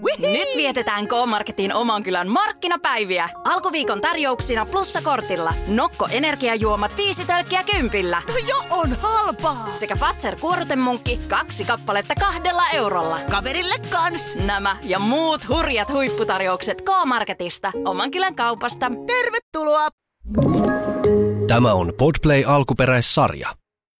Nyt vietetään K-Marketin oman kylän markkinapäiviä. Alkuviikon tarjouksina Plussa-kortilla. Nokko energiajuomat 5 tölkkiä 10. No jo on halpaa! Sekä Fazer kuorutemunkki 2 kappaletta 2 eurolla. Kaverille kans! Nämä ja muut hurjat huipputarjoukset K-Marketista. Oman kylän kaupasta. Tervetuloa! Tämä on Podplay alkuperäissarja.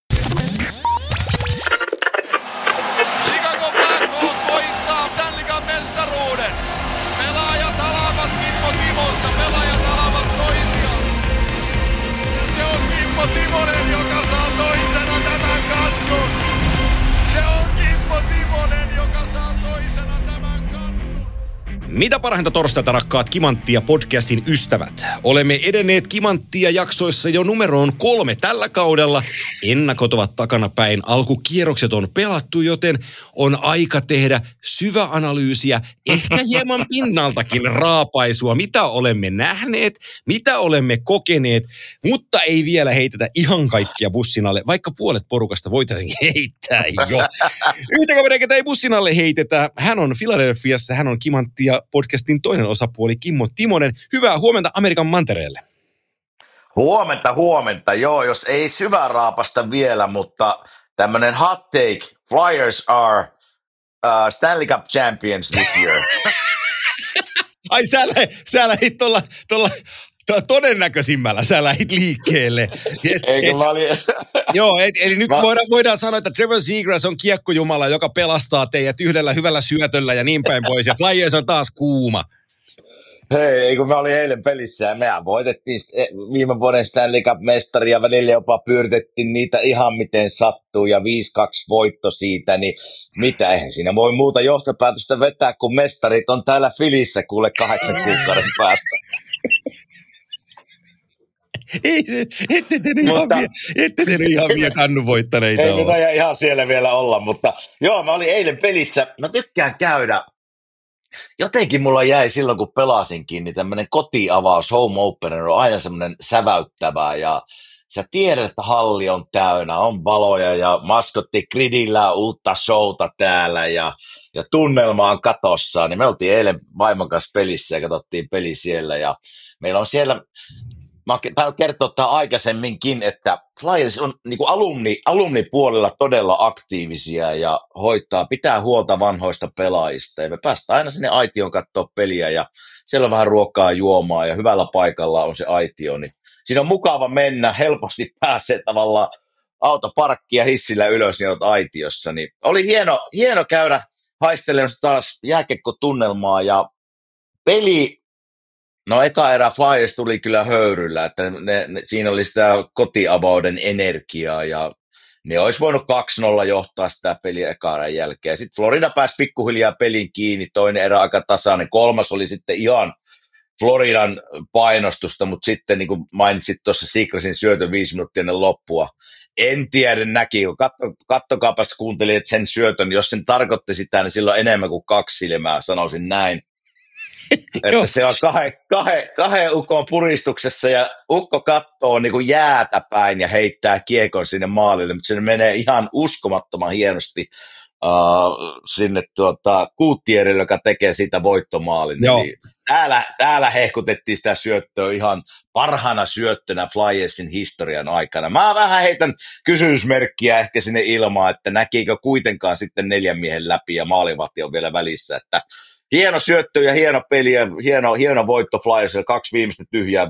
Chicago Blackhawks voittaa Stanley Cup -mestaruuden. Pelaajat alavat Kimmo Timosta, pelaajat alavat toisiaan. Ja se on Kimmo Timonen, joka saa toisena tämän kannun. Se on Kimmo Timonen, joka saa toisena tämän kannun. Mitä parhainta torstaita, rakkaat Kimanttia podcastin ystävät. Olemme edenneet Kimanttia jaksoissa jo numeroon 3 tällä kaudella. Ennakot ovat takanapäin, alkukierrokset on pelattu, joten on aika tehdä syväanalyysiä, ehkä hieman pinnaltakin raapaisua, mitä olemme nähneet, mitä olemme kokeneet, mutta ei vielä heitetä ihan kaikkia bussin alle, vaikka puolet porukasta voitaisiin heittää jo. Yhtä kaveria, ketä ei bussin alle heitetä, hän on Philadelphiassa, hän on Kimanttia podcastin toinen osapuoli Kimmo Timonen. Hyvää huomenta Amerikan mantereelle. Huomenta. Joo, jos ei syvää raapasta vielä, mutta tämmönen hot take. Flyers are Stanley Cup champions this year. Ai sä lähit tuolla todennäköisimmällä, sä lähit liikkeelle. Eikö mä olin? Joo, eli nyt voidaan sanoa, että Trevor Zegras on kiekkojumala, joka pelastaa teidät yhdellä hyvällä syötöllä ja niin päin pois, ja Flyers on taas kuuma. Hei, kun mä olin eilen pelissä ja mehän voitettiin viime vuoden Stanley Cup-mestari ja välillä jopa pyöritettiin niitä ihan miten sattuu ja 5-2 voitto siitä, niin mitä, eihän siinä voi muuta johtopäätöstä vetää, kun mestarit on täällä Filissä kuule 8 kuukauden päästä. Ei se, ette te nyt ihan vielä kannun voittaneita ei ole. Ei mitä ihan siellä vielä olla, mutta joo, mä olin eilen pelissä, mä tykkään käydä. Jotenkin mulla jäi silloin, kun pelasinkin, niin tämmöinen kotiavaus, home opener on aina semmoinen säväyttävää ja sä tiedät, että halli on täynnä, on valoja ja maskotti gridillä uutta showta täällä ja tunnelma on katossa, niin me oltiin eilen vaimon kanssa pelissä ja katsottiin peli siellä ja meillä on siellä, mä oon kertonut tämän aikaisemminkin, että Flyers on niin kuin alumnipuolella todella aktiivisia ja pitää huolta vanhoista pelaajista. Ja me päästään aina sinne aitioon katsoa peliä ja siellä on vähän ruokaa juomaa ja hyvällä paikalla on se aitio. Niin siinä on mukava mennä, helposti pääsee tavallaan autoparkkia hissillä ylös niin olet aitiossa. Niin oli hieno käydä haistelemassa taas jääkiekkotunnelmaa ja peli. No eka erä Flyers tuli kyllä höyryllä, että siinä oli sitä kotiavauden energiaa ja ne olisi voinut 2-0 johtaa sitä peliä eka erän jälkeen. Sitten Florida pääsi pikkuhiljaa pelin kiinni, toinen erä aika tasainen, kolmas oli sitten ihan Floridan painostusta, mutta sitten niin kuin mainitsit tuossa Seagrasin syötön 5 minuuttia ennen loppua. En tiedä näki, kattokaapas kuuntelin, että sen syötön, jos sen tarkoitti sitä, niin silloin enemmän kuin 2 silmää, sanoisin näin. Että se on kahden ukon puristuksessa ja ukko kattoo niin kuin jäätä päin ja heittää kiekon sinne maalille, mutta se menee ihan uskomattoman hienosti sinne Kuuttierille, joka tekee siitä voittomaalin. Niin täällä hehkutettiin sitä syöttöä ihan parhaana syöttönä Flyersin historian aikana. Mä vähän heitän kysymysmerkkiä ehkä sinne ilmaan, että näkikö kuitenkaan sitten 4 miehen läpi ja maalivahti on vielä välissä, että hieno syöttö ja hieno peli ja hieno voitto Flyersilla, 2 viimeistä tyhjää, 5-2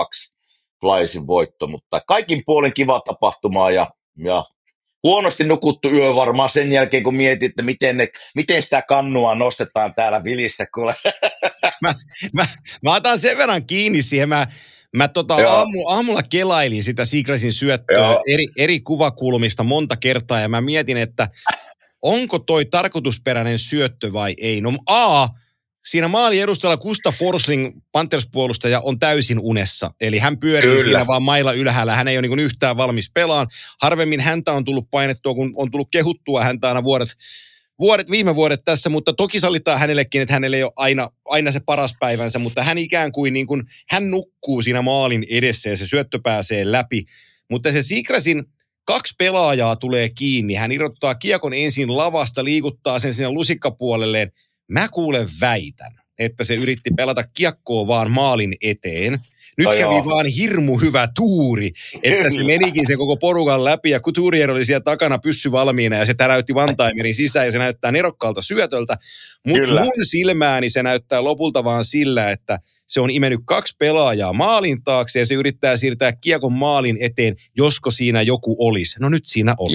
Flyersin voitto, mutta kaikin puolin kiva tapahtumaa ja huonosti nukuttu yö varmaan sen jälkeen, kun mietit, että miten sitä kannua nostetaan täällä Vilissä. Mä otan sen verran kiinni siihen, mä aamulla kelailin sitä Seagrasin syöttöä eri kuvakulmista monta kertaa ja mä mietin, että onko toi tarkoitusperäinen syöttö vai ei? No siinä maalin edustalla Gustav Forsling, Panthers-puolustaja, on täysin unessa. Eli hän pyörii siinä vaan mailla ylhäällä. Hän ei ole niin yhtään valmis pelaan. Harvemmin häntä on tullut painettua, kun on tullut kehuttua häntä aina viime vuodet tässä, mutta toki sallitaan hänellekin, että hänelle ei ole aina se paras päivänsä, mutta hän ikään kuin, hän nukkuu siinä maalin edessä ja se syöttö pääsee läpi. Mutta se Seagrasin 2 pelaajaa tulee kiinni. Hän irrottaa kiekon ensin lavasta, liikuttaa sen sinne lusikkapuolelleen. Mä kuulen väitän, että se yritti pelata kiekkoa vaan maalin eteen. Nyt kävi vaan hirmu hyvä tuuri, että se menikin se koko porukan läpi ja Couturier oli siellä takana pyssy valmiina ja se täräytti one-timerin sisään ja se näyttää nerokkaalta syötöltä. Mutta mun silmääni se näyttää lopulta vaan sillä, että se on imennyt 2 pelaajaa maalin taakse ja se yrittää siirtää kiekon maalin eteen, josko siinä joku olisi. No nyt siinä oli.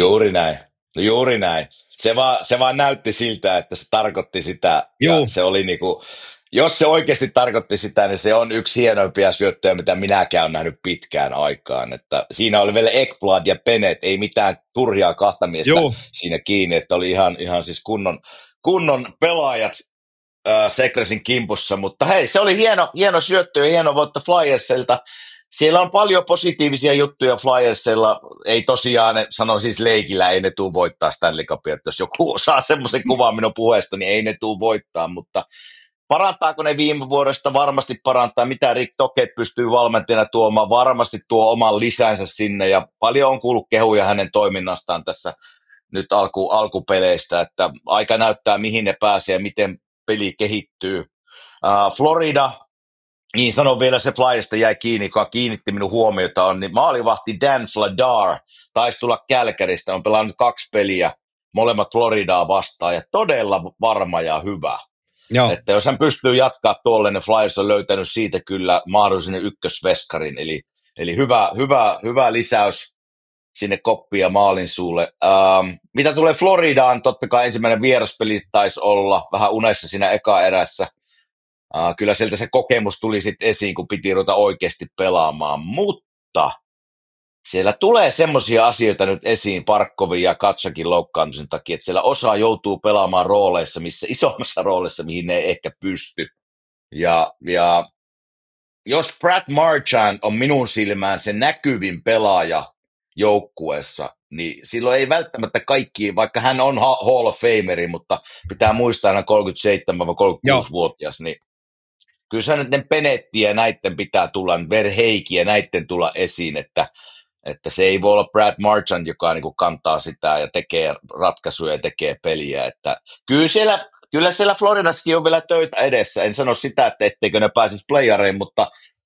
Juuri näin. Se vaan näytti siltä, että se tarkoitti sitä. Ja se oli niinku, jos se oikeasti tarkoitti sitä, niin se on yksi hienoimpia syöttöjä, mitä minäkään olen nähnyt pitkään aikaan. Että siinä oli vielä Ekblad ja Bennett, ei mitään turhia kahta miestä siinä kiinni, että oli ihan siis kunnon pelaajat Sekresin kimpussa. Mutta hei, se oli hieno syöttö ja hieno voitto Flyersilta. Siellä on paljon positiivisia juttuja Flyersilla. Ei tosiaan, sanon siis leikillä, ei ne tule voittaa Stanley Cupia. Jos joku saa semmoisen kuvan minun puheesta, niin ei ne tule voittaa, mutta parantaako ne viime vuodesta? Varmasti parantaa. Mitä Rick Tocchet pystyy valmentajana tuomaan? Varmasti tuo oman lisänsä sinne ja paljon on kuullut kehuja hänen toiminnastaan tässä nyt alkupeleistä, että aika näyttää mihin ne pääsee ja miten peli kehittyy. Florida, niin sanon vielä se Flyerista jäi kiinni, joka kiinnitti minun huomiota on, niin maalivahti Dan Vladar taisi tulla Calgarysta, on pelannut 2 peliä, molemmat Floridaa vastaan ja todella varma ja hyvä. Joo. Että jos hän pystyy jatkaa tuolle, niin Flyers on löytänyt siitä kyllä mahdollisen ykkösveskarin, eli hyvä lisäys sinne koppiin ja maalin suulle. Mitä tulee Floridaan, totta kai ensimmäinen vieraspeli taisi olla vähän unessa siinä eka erässä. Kyllä sieltä se kokemus tuli sitten esiin, kun piti ruveta oikeasti pelaamaan, mutta siellä tulee semmoisia asioita nyt esiin Parkkovin ja Katsakin loukkaantumisen takia, että siellä osa joutuu pelaamaan rooleissa, isommassa roolissa, mihin ne ei ehkä pysty. Ja jos Brad Marchand on minun silmään se näkyvin pelaaja joukkueessa, niin silloin ei välttämättä kaikki, vaikka hän on Hall of Fameri, mutta pitää muistaa aina 37-36-vuotias, niin kyllä se nyt ne Penettiä ja näitten pitää tulla, Verheiki ja näitten tulla esiin, että se ei voi olla Brad Marchand, joka niin kuin kantaa sitä ja tekee ratkaisuja ja tekee peliä. Että kyllä siellä Floridassakin on vielä töitä edessä. En sano sitä, että etteikö ne pääsisi playareihin, mutta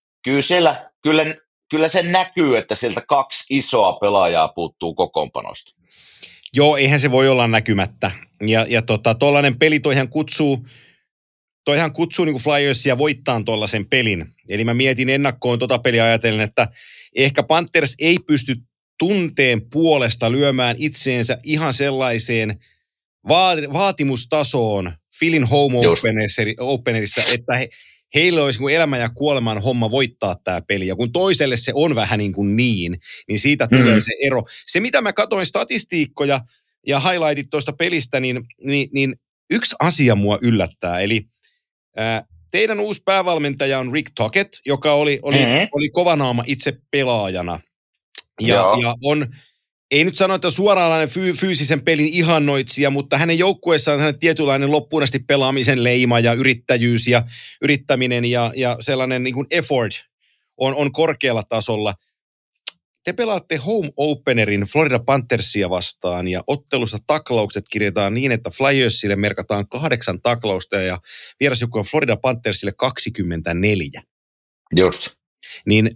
kyllä se näkyy, että sieltä 2 isoa pelaajaa puuttuu kokoonpanosta. Joo, eihän se voi olla näkymättä. Ja tollainen peli toihan kutsuu niin kuin Flyersia voittaan tuollaisen pelin. Eli mä mietin ennakkoon peliä ajatellen, että ehkä Panthers ei pysty tunteen puolesta lyömään itseensä ihan sellaiseen vaatimustasoon Philin home openerissa, että heillä olisi niin elämän ja kuoleman homma voittaa tämä peli. Ja kun toiselle se on vähän niin siitä tulee se ero. Se, mitä mä katsoin statistiikkoja ja highlightit tuosta pelistä, niin yksi asia mua yllättää. Eli teidän uusi päävalmentaja on Rick Tocchet, joka oli kovanaama itse pelaajana. Ja on, ei nyt sano, että suoraanlainen fyysisen pelin ihannoitsija, mutta hänen joukkueessaan hänen tietynlainen loppuun asti pelaamisen leima ja yrittäjyys ja yrittäminen ja sellainen niin kuin effort on korkealla tasolla. Te pelaatte home openerin Florida Panthersia vastaan ja ottelusta taklaukset kirjataan niin, että Flyersille merkataan 8 taklausta ja vierasjoukkue Florida Panthersille 24. Just. Niin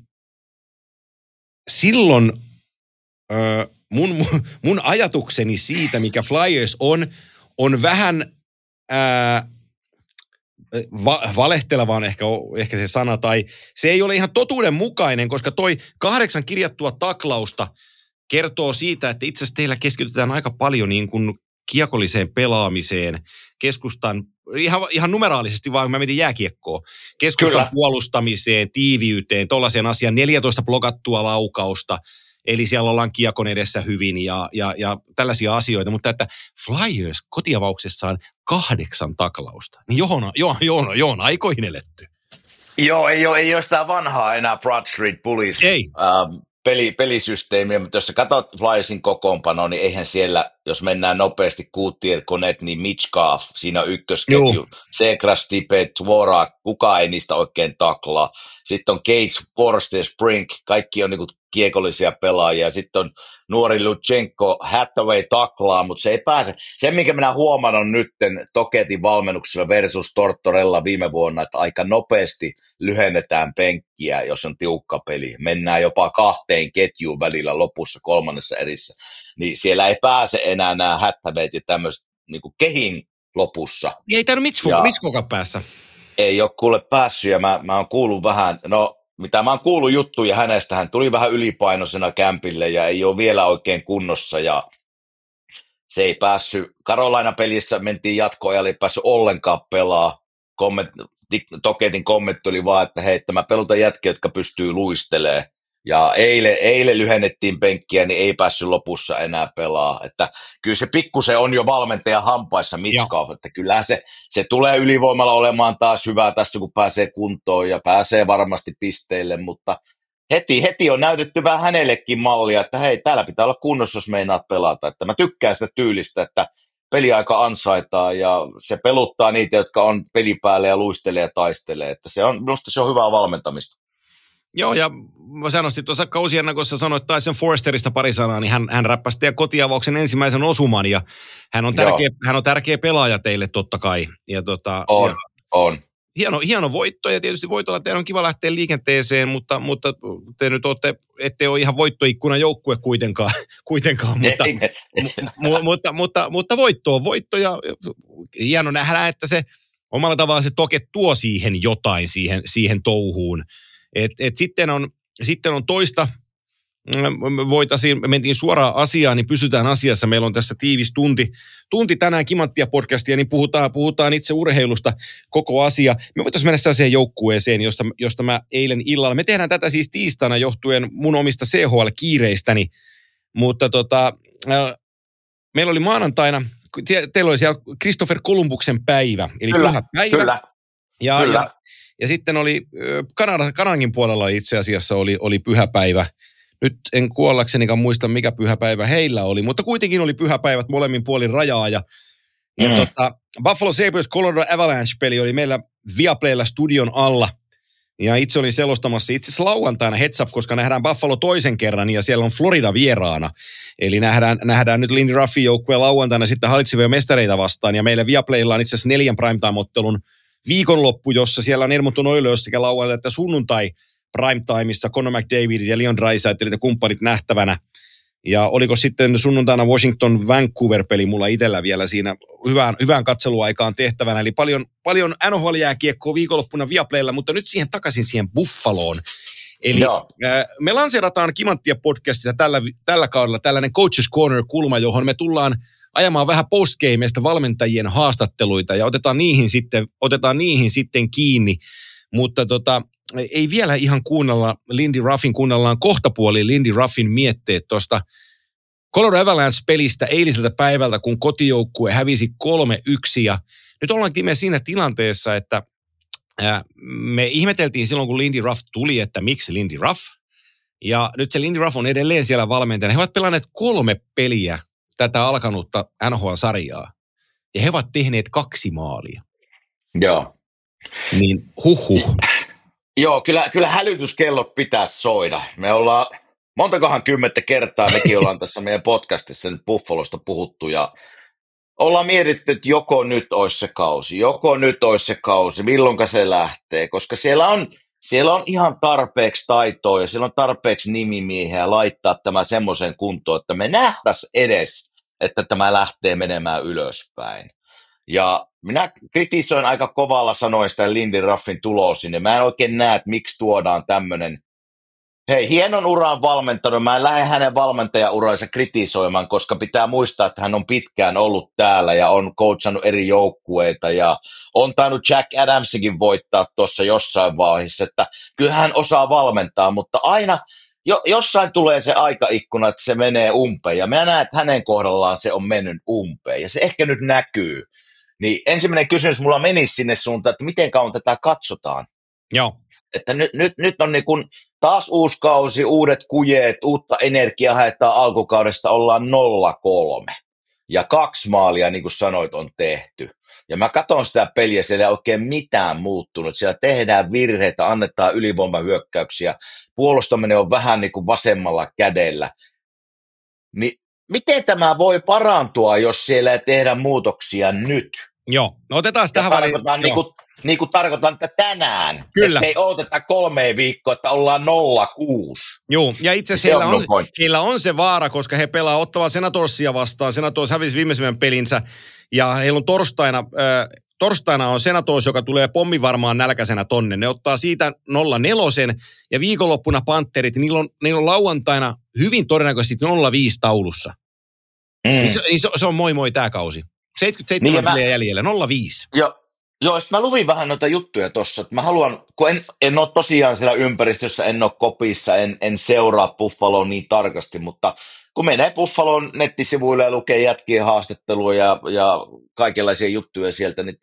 silloin mun ajatukseni siitä, mikä Flyers on vähän valehteleva on ehkä se sana, tai se ei ole ihan totuudenmukainen, koska toi 8 kirjattua taklausta kertoo siitä, että itse asiassa teillä keskitytään aika paljon niin kuin kiekolliseen pelaamiseen, keskustan, ihan numeraalisesti vaan, kun mä mietin jääkiekkoa, keskustan puolustamiseen, tiiviyteen, tollaiseen asiaan, 14 blokattua laukausta, eli siellä ollaan kiekon edessä hyvin ja tällaisia asioita, mutta että Flyers kotiavauksessaan 8 taklausta, niin Joona, aikoihin eletty. Joo, ei ole sitä vanhaa enää Broad Street Bullies pelisysteemiä, mutta jos sä katsot Flyersin kokoonpanoa, niin eihän siellä, jos mennään nopeasti, Gutierrez, Konet, niin Michkov, siinä on ykkösketju. Segras, Tipe, Dvorak, kukaan ei niistä oikein taklaa. Sitten on Gates, Forster, Sprink, kaikki on niinku kiekollisia pelaajia. Sitten on nuori Lutsenko, Hathaway taklaa, mutta se ei pääse. Se, minkä minä huomaan on nytten Toketin valmennuksella versus Tortorella viime vuonna, että aika nopeasti lyhennetään penkkiä, jos on tiukka peli. Mennään jopa 2 ketjuun välillä lopussa 3. erissä. Niin siellä ei pääse enää nämä Hathawayt ja tämmöiset niin kehin lopussa. Ei tainnut Mitskokaan päässä. Ei ole kuule päässyt, ja mä oon kuullut vähän, mitä mä oon kuullut juttuja hänestä, hän tuli vähän ylipainoisena kämpille ja ei ole vielä oikein kunnossa, ja se ei päässyt, Carolina-pelissä mentiin jatkoajalle, ei päässyt ollenkaan pelaa. Toketin kommentti oli vaan, että hei, mä pelutan jätkiä, jotka pystyy luistelemaan. Ja eilen lyhennettiin penkkiä, niin ei päässyt lopussa enää pelaa. Että kyllä se pikkusen on jo valmentajan hampaissa Mitchkov, että kyllähän se tulee ylivoimalla olemaan taas hyvä tässä, kun pääsee kuntoon ja pääsee varmasti pisteille, mutta heti on näytetty vähän hänellekin mallia, että hei, täällä pitää olla kunnossa, jos meinaat pelata. Että mä tykkään sitä tyylistä, että peliaika ansaitaan ja se peluttaa niitä, jotka on pelipäällä ja luistelee ja taistelee. Että minusta se on hyvää valmentamista. Joo, ja mä sanoin tuossa kausiennakossa, sanoit Tyson Forsterista pari sanaa, niin hän räppäsi teidän kotiavauksen ensimmäisen osuman, ja hän on tärkeä pelaaja teille totta kai. Ja on. Hieno voitto, ja tietysti voitolla teidän on kiva lähteä liikenteeseen, mutta te nyt ette ole ihan voittoikkunan joukkue kuitenkaan mutta voitto on voitto, ja hieno nähdä, että se omalla tavallaan se Toke tuo siihen jotain, siihen touhuun. Sitten on toista, mentiin suoraan asiaan, niin pysytään asiassa. Meillä on tässä tiivis tunti tänään Kimanttia podcastia, niin puhutaan itse urheilusta koko asia. Me voitaisiin mennä sellaiseen joukkueeseen, josta mä eilen illalla, me tehdään tätä siis tiistaina johtuen mun omista CHL-kiireistäni, mutta meillä oli maanantaina, teillä oli siellä Christopher Columbuksen päivä, eli pyhä päivä. Kyllä. Ja sitten oli Kanankin puolella itse asiassa oli pyhäpäivä. Nyt en kuollaksenikaan muista, mikä pyhäpäivä heillä oli, mutta kuitenkin oli pyhäpäivät molemmin puolin rajaa. Ja Buffalo Sabres Colorado Avalanche-peli oli meillä Viaplaylla studion alla. Ja itse olin selostamassa itse asiassa lauantaina heads up, koska nähdään Buffalo toisen kerran ja siellä on Florida vieraana. Eli nähdään nyt Lindy Ruffin joukkueen lauantaina sitten hallitsevia mestareita vastaan. Ja meillä Viaplaylla on itse asiassa 4 primetime-ottelun viikonloppu, jossa siellä on Edmonton Oilers sekä lauantai että sunnuntai primetimeissa Connor McDavid ja Leon Draisaitl ja kumppanit nähtävänä. Ja oliko sitten sunnuntaina Washington-Vancouver-peli mulla itsellä vielä siinä hyvään katseluaikaan tehtävänä. Eli paljon NHL-jääkiekkoa viikonloppuna Viaplaylla, mutta nyt takaisin siihen Buffaloon. Eli me lanseerataan Kimanttia podcastissa tällä kaudella tällainen Coaches Corner-kulma, johon me tullaan ajamaan vähän postgameista valmentajien haastatteluita ja otetaan niihin sitten kiinni, mutta ei vielä ihan kuunnellaan kohtapuoliin Lindy Ruffin mietteet tuosta Colorado Avalanche-pelistä eiliseltä päivältä, kun kotijoukkue hävisi 3-1 ja nyt ollaankin me siinä tilanteessa, että me ihmeteltiin silloin, kun Lindy Ruff tuli, että miksi Lindy Ruff, ja nyt se Lindy Ruff on edelleen siellä valmentajana. He ovat pelanneet 3 peliä tätä alkanutta NHL-sarjaa. Ja he ovat tehneet 2 maalia. Joo. Niin huhhuh. Joo, kyllä hälytyskellot pitäisi soida. Me ollaan montakohan 10 kertaa, mekin ollaan tässä meidän podcastissa nyt Buffalosta puhuttu ja ollaan mietitty, että joko nyt olisi se kausi, milloinka se lähtee, koska siellä on ihan tarpeeksi taitoa ja siellä on tarpeeksi nimimiehiä laittaa tämä semmoisen kuntoon, että me nähtäisiin edes, että tämä lähtee menemään ylöspäin. Ja minä kritisoin aika kovalla sanoin sitä Lindy Ruffin tuloa sinne. Mä en oikein näe, että miksi tuodaan tämmöinen, hienon uran valmentanut. Mä en lähde hänen valmentajauransa kritisoimaan, koska pitää muistaa, että hän on pitkään ollut täällä ja on coachannut eri joukkueita ja on tainnut Jack Adamsikin voittaa tuossa jossain vaiheessa, että kyllä hän osaa valmentaa, mutta aina jossain tulee se aikaikkuna, että se menee umpeen ja minä näen, että hänen kohdallaan se on mennyt umpeen ja se ehkä nyt näkyy. Niin ensimmäinen kysymys mulla menisi sinne suuntaan, että miten kauan tätä katsotaan. Joo. Että nyt on niin kuin taas uusi kausi, uudet kujeet, uutta energiaa haetaan alkukaudesta, ollaan 0-3. ja 2 maalia, niin kuin sanoit, on tehty. Ja mä katson sitä peliä, siellä ei oikein mitään muuttunut. Siellä tehdään virheitä, annetaan ylivoimahyökkäyksiä, puolustaminen on vähän niin kuin vasemmalla kädellä. Niin miten tämä voi parantua, jos siellä ei tehdä muutoksia nyt? Joo, no otetaan tähän väliin. Niin kuin tarkoitan, että tänään. Kyllä. Että ei odoteta 3 viikkoa, että ollaan 0-6. Joo, ja itse asiassa heillä on se vaara, koska he pelaa Ottava Senatorsia vastaan. Senators hävisi viimeisen pelinsä, ja heillä on torstaina on Senators, joka tulee pommivarmaan nälkäisenä tonne. Ne ottaa siitä 0-4, ja viikonloppuna Panterit, niillä on lauantaina hyvin todennäköisesti 0-5 taulussa. Niin se on moi tää kausi. 77 peliä jäljellä, 0-5. Joo, mä luvin vähän noita juttuja tossa, että mä haluan, kun en ole tosiaan siellä ympäristössä, en ole kopissa, en seuraa Buffaloa niin tarkasti, mutta kun menee Buffalon nettisivuille ja lukee jätkien haastattelua ja kaikenlaisia juttuja sieltä, niin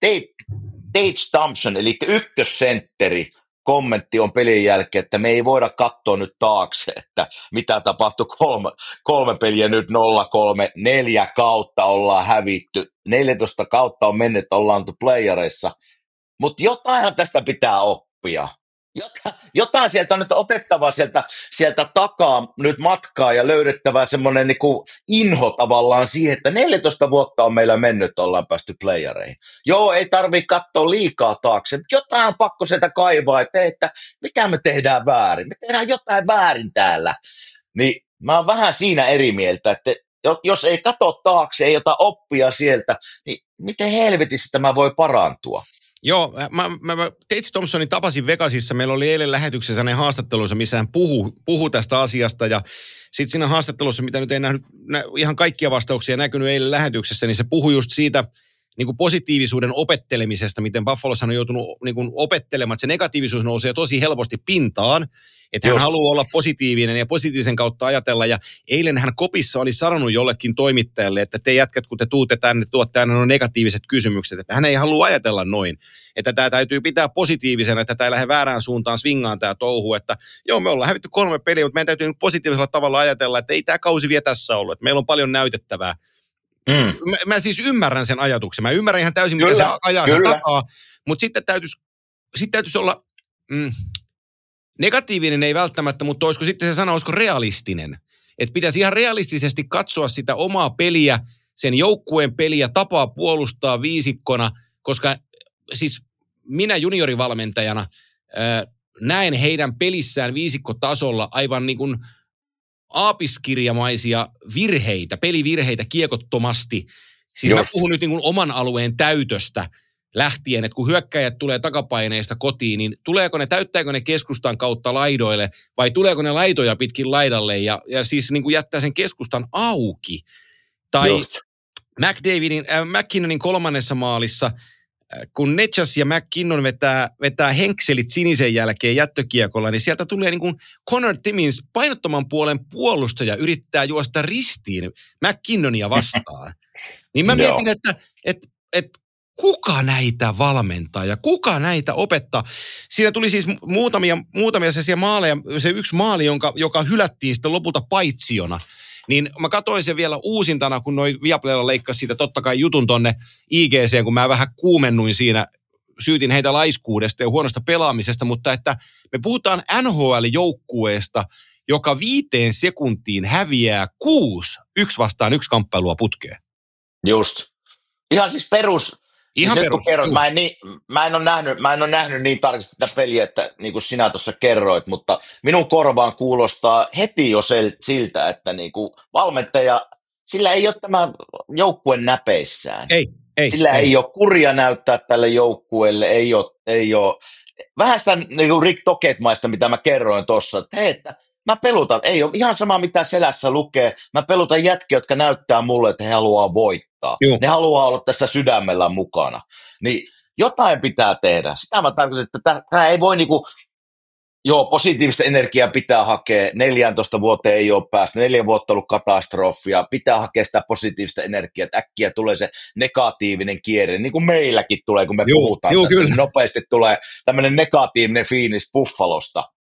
Tage Thompson, eli ykkössentteri, kommentti on pelin jälkeen, että me ei voida katsoa nyt taakse, että mitä tapahtui 3 peliä nyt 0-3, 4 kautta ollaan hävitty, 14 kautta on mennyt, ollaan playereissa, mutta jotainhan tästä pitää oppia. Jotain sieltä on nyt otettava sieltä takaa nyt matkaa ja löydettävä semmoinen niinku inho tavallaan siihen, että 14 vuotta on meillä mennyt, ollaan päästy playereihin. Joo, ei tarvitse katsoa liikaa taakse, mutta jotain on pakko sieltä kaivaa, että mitä me tehdään väärin. Me tehdään jotain väärin täällä. Niin mä oon vähän siinä eri mieltä, että jos ei katso taakse, ei ota oppia sieltä, niin miten helvetissä tämä voi parantua? Joo, mä Tage Thompsonin tapasin Vegasissa, meillä oli eilen lähetyksessä hänen haastattelunsa, missä hän puhui tästä asiasta, ja sitten siinä haastattelussa, mitä nyt ei nähnyt ihan kaikkia vastauksia näkynyt eilen lähetyksessä, niin se puhui just siitä niin kuin positiivisuuden opettelemisesta, miten Buffalossa on joutunut niin kuin opettelemaan, että se negatiivisuus nousee tosi helposti pintaan, että hän haluaa olla positiivinen ja positiivisen kautta ajatella, ja eilen hän kopissa oli sanonut jollekin toimittajalle, että te jätkät, kun te tuutte tänne, tuotte aina nuo negatiiviset kysymykset, että hän ei halua ajatella noin, että tämä täytyy pitää positiivisena, että tämä ei lähde väärään suuntaan swingaan tämä touhu, että joo, me ollaan hävitty 3 peliä, mutta meidän täytyy positiivisella tavalla ajatella, että ei tämä kausi vielä tässä ollut, että meillä on paljon näytettävää. Mä siis ymmärrän sen ajatuksen. Mä ymmärrän ihan täysin, mitä se ajaa sen takaa, mutta sitten täytyisi olla negatiivinen ei välttämättä, mutta olisiko sitten se sana, olisiko realistinen. Että pitäisi ihan realistisesti katsoa sitä omaa peliä, sen joukkueen peliä, tapaa puolustaa viisikkona, koska siis minä juniorivalmentajana näen heidän pelissään viisikkotasolla aivan niin kuin aapiskirjamaisia virheitä, pelivirheitä kiekottomasti. Siinä mä puhun nyt niin kuin oman alueen täytöstä lähtien, että kun hyökkäjät tulee takapaineesta kotiin, niin täyttääkö ne keskustan kautta laidoille vai tuleeko ne laitoja pitkin laidalle ja siis niin kuin jättää sen keskustan auki. Tai McKinnonin 3. maalissa, kun Netschas ja McKinnon vetää henkselit sinisen jälkeen jättökiekolla, niin sieltä tulee niin kuin Connor Timmins painottoman puolen puolustaja yrittää juosta ristiin McKinnonia vastaan. Niin mä mietin, että kuka näitä valmentaa ja kuka näitä opettaa. Siinä tuli siis muutamia sellaisia maaleja, se yksi maali, joka hylättiin sitten lopulta paitsiona. Niin mä katsoin sen vielä uusintana, kun noi Viaplaylla leikkasi siitä totta kai jutun tonne IGC:en, kun mä vähän kuumennuin siinä, syytin heitä laiskuudesta ja huonosta pelaamisesta, mutta että me puhutaan NHL-joukkueesta, joka 5 sekuntiin häviää 6 1 vastaan 1 kamppailua putkeen. Just. Ihan siis perus. Ihan siis perus. Kerrot, mä en ole nähnyt niin tarkasti tätä peliä, että niin kuin sinä tuossa kerroit, mutta minun korvaan kuulostaa heti jo siltä, että niin kuin valmentaja, sillä ei ole tämä joukkue näpeissään. Ei. Sillä ei ole kuria näyttää tälle joukkueelle, ei ole. Vähän sitä niin kuin Rick Tocchet-maista, mitä mä kerroin tuossa, että hei, että mä pelutan, ei ole ihan sama mitä selässä lukee, mä pelutan jätkiä, jotka näyttää mulle, että he haluaa voittaa. Joo. Ne haluaa olla tässä sydämellä mukana. Niin jotain pitää tehdä. Sitä mä tarkoitan, että tämä ei voi niinku, positiivista energiaa pitää hakea, 14 vuoteen ei ole päästy, 4 vuotta ollut katastrofia, pitää hakea sitä positiivista energiaa, että äkkiä tulee se negatiivinen kierre, niin kuin meilläkin tulee, kun me puhutaan tästä, nopeasti tulee tämmöinen negatiivinen fiilis Buffalosta.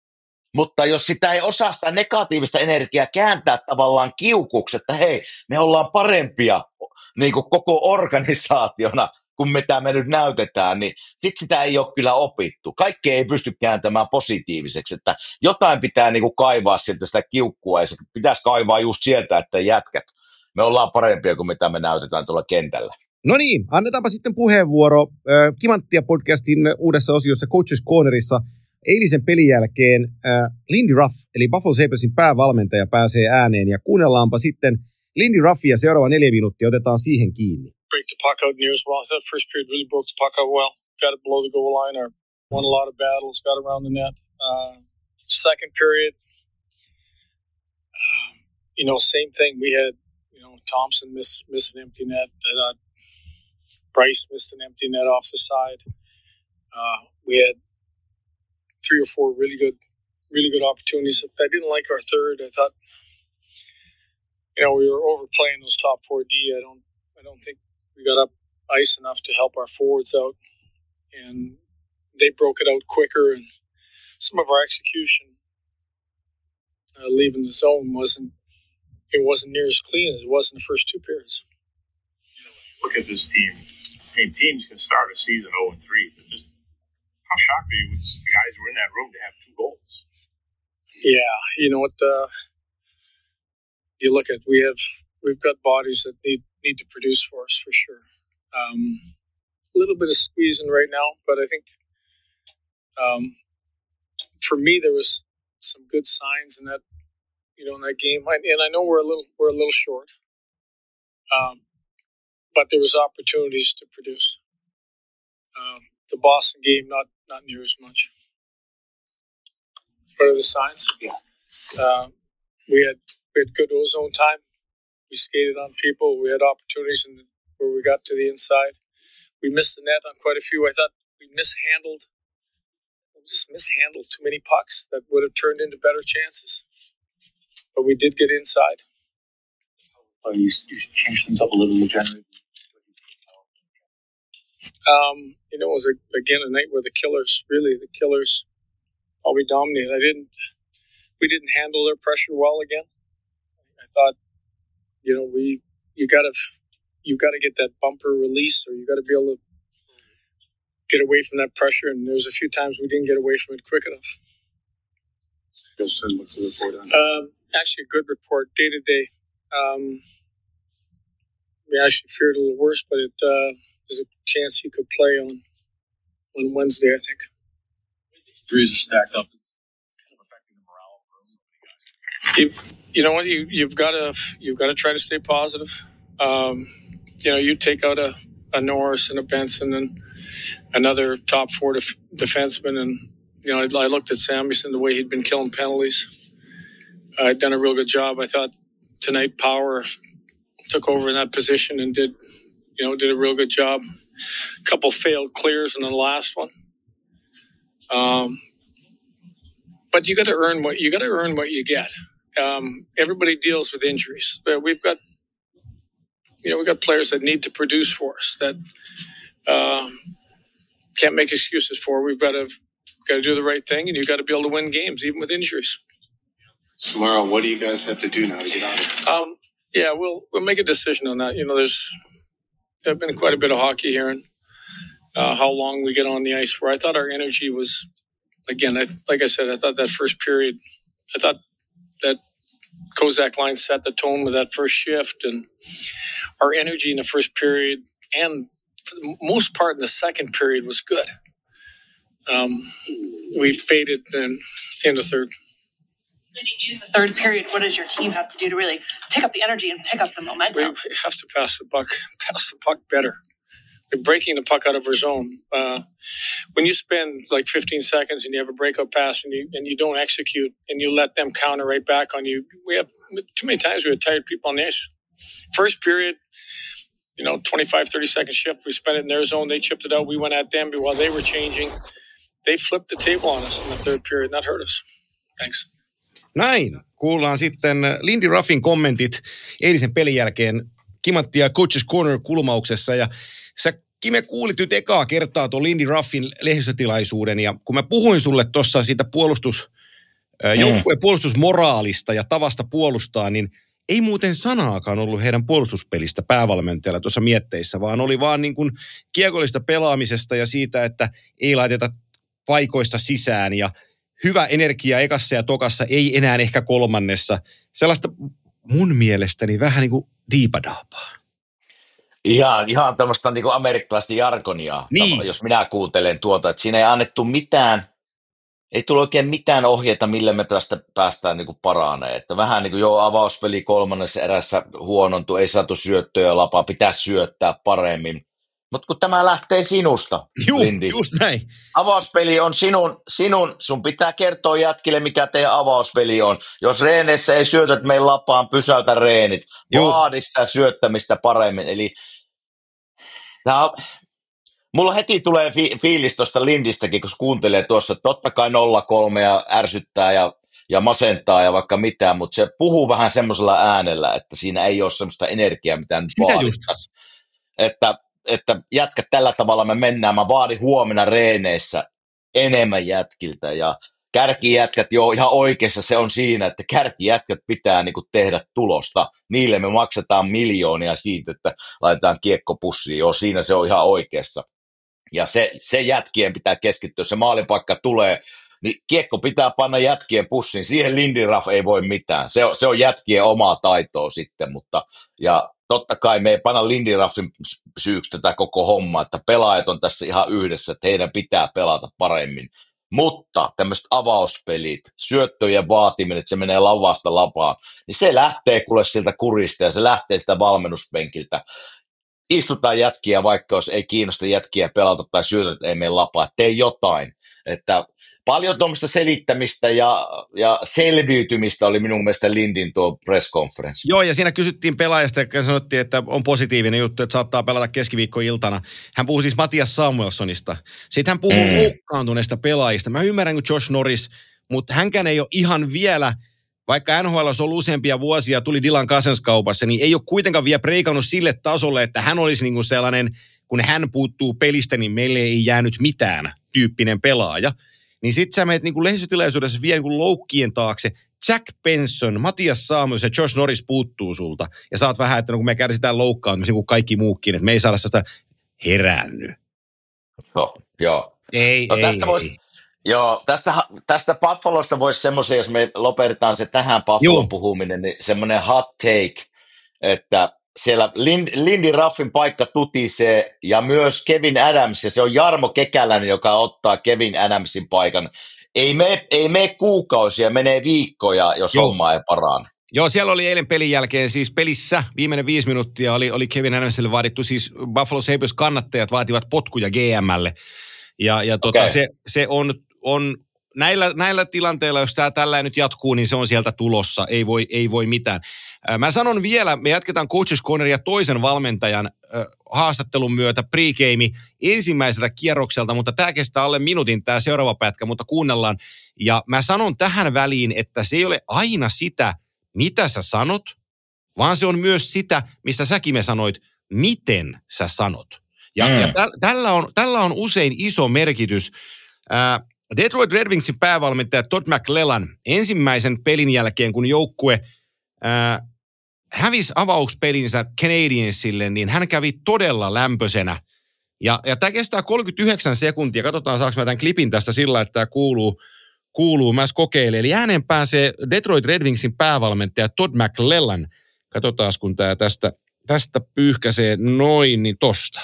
mutta jos sitä ei osaa sitä negatiivista energiaa kääntää tavallaan kiukuksi, että hei, me ollaan parempia niin kuin koko organisaationa kuin mitä me nyt näytetään, niin sit sitä ei ole kyllä opittu. Kaikkea ei pysty kääntämään positiiviseksi, että jotain pitää niin kuin kaivaa sieltä sitä kiukkua, ja se pitäisi kaivaa just sieltä, että jätkät, me ollaan parempia kuin mitä me näytetään tuolla kentällä. No niin, annetaanpa sitten puheenvuoro Kimanttia podcastin uudessa osiossa Coaches Cornerissa. Eilisen pelin jälkeen Lindy Ruff, eli Buffalo Sabresin päävalmentaja, pääsee ääneen, ja kuunnellaanpa sitten Lindy Ruffia seuraava 4 minuuttia, otetaan siihen kiinni. Break the puck out near as well. So that first period really broke the puck out well. Got it below the goal line, or won a lot of battles, got around the net. Second period, same thing. We had, Thompson miss an empty net. Bryce missed an empty net off the side. We had 3 or 4 really good opportunities. I didn't like our third. I thought, we were overplaying those top 4 D. I don't think we got up ice enough to help our forwards out, and they broke it out quicker. And some of our execution leaving the zone wasn't near as clean as it was in the first 2 periods. Look at this team. I mean, teams can start a season 0-3, but just how shocked are you when the guys were in that room to have 2 goals? Yeah, you know what? You look at we've got bodies that need to produce for us for sure. A little bit of squeezing right now, but I think for me there was some good signs in that in that game, and I know we're a little short, but there was opportunities to produce. The Boston game, not near as much. What are the signs? Yeah, we had good ozone time. We skated on people. We had opportunities where we got to the inside. We missed the net on quite a few. I thought we mishandled too many pucks that would have turned into better chances. But we did get inside. You changed things up a little to generate. It was again a night where the Killers probably dominated. We didn't handle their pressure well again. I thought, you got to get that bumper release, or you got to be able to get away from that pressure. And there was a few times we didn't get away from it quick enough. What's the report on? Actually, a good report day to day. We actually feared a little worse, but there's a chance he could play on Wednesday, I think. Injuries are stacked up. Is kind of affecting the morale of the room? You know what? You've got to try to stay positive. You take out a Norris and a Benson and another top 4 defenseman, and I looked at Samuelson, the way he'd been killing penalties. I'd done a real good job. I thought tonight Power took over in that position and did a real good job. A couple failed clears in the last one. But you got to earn what you get. Everybody deals with injuries. We've got players that need to produce for us that can't make excuses for. We've got to do the right thing, and you've got to be able to win games even with injuries. Tomorrow, what do you guys have to do now to get out of it? Yeah, we'll make a decision on that. There's been quite a bit of hockey here, and how long we get on the ice for. I thought our energy was, again, like I said, I thought that first period, I thought that Kozak line set the tone with that first shift, and our energy in the first period and for the most part in the second period was good. We faded in the third. In the third period, what does your team have to do to really pick up the energy and pick up the momentum? We have to pass the puck better. We're breaking the puck out of our zone. When you spend like 15 seconds and you have a breakout pass and you don't execute and you let them counter right back on you, we have too many times we had tired people on the ice. First period, 25, 30-second shift. We spent it in their zone. They chipped it out. We went at them while they were changing. They flipped the table on us in the third period. That hurt us. Thanks. Näin. Kuullaan sitten Lindy Ruffin kommentit eilisen pelin jälkeen Kimanttia Coaches Corner-kulmauksessa. Ja sä, Kime, kuulit nyt ekaa kertaa tuon Lindy Ruffin lehdistötilaisuuden. Ja kun mä puhuin sulle tuossa siitä joukkueen puolustusmoraalista ja tavasta puolustaa, niin ei muuten sanaakaan ollut heidän puolustuspelistä päävalmentajalla tuossa mietteissä, vaan oli vaan niin kuin kiekollista pelaamisesta ja siitä, että ei laiteta paikoista sisään ja hyvä energia ekassa ja tokassa, ei enää ehkä kolmannessa. Sellaista mun mielestäni vähän niin kuin diipadaapaa. Ihan tämmöistä niin kuin amerikkalaista jargonia, niin. Jos minä kuuntelen tuota, että siinä ei annettu mitään, ei tullut oikein mitään ohjeita, millä me tästä päästään niin kuin paranee. Että vähän niin kuin avauspeli kolmannessa erässä huonontui, ei saatu syöttöä lapaa, pitää syöttää paremmin. Mutta kun tämä lähtee sinusta, Lindi. Just näin. Avauspeli on sun pitää kertoa jätkille, mikä teidän avauspeli on. Jos reeneissä ei syötöt meidän lapaan, pysäytä reenit. Vaadi sitä syöttämistä paremmin. Eli mulla heti tulee fiilis tuosta Lindistäkin, kun kuuntelee tuossa, että totta kai 0-3 ja ärsyttää ja masentaa ja vaikka mitään, mutta se puhuu vähän semmoisella äänellä, että siinä ei ole semmoista energiaa, mitä nyt vaadittaisiin. Että jätkät tällä tavalla me mennään, mä vaadin huomenna reeneissä enemmän jätkiltä ja kärkijätkät ihan oikeassa se on siinä, että kärkijätkät pitää niinku tehdä tulosta. Niille me maksetaan miljoonia siitä, että laitetaan kiekko pussiin, siinä se on ihan oikeassa. Ja se jätkien pitää keskittyä, se maalinpaikka tulee, niin kiekko pitää panna jätkien pussiin. Siihen Lindy-Ruff ei voi mitään. Se on jätkien omaa taitoa sitten, mutta ja totta kai me ei panna Lindy-Ruffin syyksi tätä koko hommaa, että pelaajat on tässä ihan yhdessä, että heidän pitää pelata paremmin. Mutta tämmöiset avauspelit, syöttöjen vaatiminen, että se menee lavasta lapaan, niin se lähtee kuule siltä kurista ja se lähtee sitä valmennuspenkiltä. Istutaan jätkiä, vaikka jos ei kiinnosta jätkiä pelata tai syötöt ei mene lapaa, tee jotain. Että paljon tuommoista selittämistä ja selviytymistä oli minun mielestä Lindin tuo press conference. Joo, ja siinä kysyttiin pelaajasta ja sanottiin, että on positiivinen juttu, että saattaa pelata keskiviikkoiltana. Hän puhui siis Matias Samuelsonista. Sitten hän puhui loukkaantuneista pelaajista. Mä ymmärrän kuin Josh Norris, mutta hänkään ei ole ihan vielä, vaikka NHL on ollut useampia vuosia, tuli Dylan Cousins kaupassa, niin ei ole kuitenkaan vielä breikannut sille tasolle, että hän olisi niin kuin sellainen, kun hän puuttuu pelistä, niin meille ei jäänyt mitään tyyppinen pelaaja. Niin sit sä menet niin lehdistötilaisuudessa vielä niin loukkien taakse. Jack Benson, Matias Samuels ja Josh Norris puuttuu sulta. Ja saat vähän, että kun me kärsitään loukkaantumisen kuin kaikki muukin, että me ei saada sitä herännyt. Joo. Ei. Joo, tästä Buffalosta voisi semmoisen, jos me lopetetaan se tähän Buffalon puhuminen, niin semmoinen hot take, että siellä Lindy Ruffin paikka tutisee ja myös Kevin Adams, ja se on Jarmo Kekäläinen, joka ottaa Kevin Adamsin paikan. Ei mene kuukausia, menee viikkoja, jos homma ei parane. Joo, siellä oli eilen pelin jälkeen, siis pelissä viimeinen 5 minuuttia oli Kevin Adamsille vaadittu, siis Buffalo Sabres kannattajat vaativat potkuja GM:lle. Se on näillä tilanteilla, jos tämä tällä nyt jatkuu, niin se on sieltä tulossa, ei voi mitään. Mä sanon vielä, me jatketaan Coaches Corneria toisen valmentajan haastattelun myötä pregame ensimmäiseltä kierrokselta, mutta tämä kestää alle minuutin tämä seuraava pätkä, mutta kuunnellaan. Ja mä sanon tähän väliin, että se ei ole aina sitä, mitä sä sanot, vaan se on myös sitä, missä säkin me sanoit, miten sä sanot. Ja tällä on usein iso merkitys. Detroit Red Wingsin päävalmentaja Todd McLellan ensimmäisen pelin jälkeen, kun joukkue hävisi avauspelinsä Canadiensille, niin hän kävi todella lämpöisenä. Ja tämä kestää 39 sekuntia. Katsotaan, saanko mä tämän klipin tästä sillä, että tämä kuuluu. Mä kokeilen. Eli ääneen pääsee Detroit Red Wingsin päävalmentaja Todd McLellan. Katsotaan, kun tämä tästä pyyhkäisee noin, niin tosta.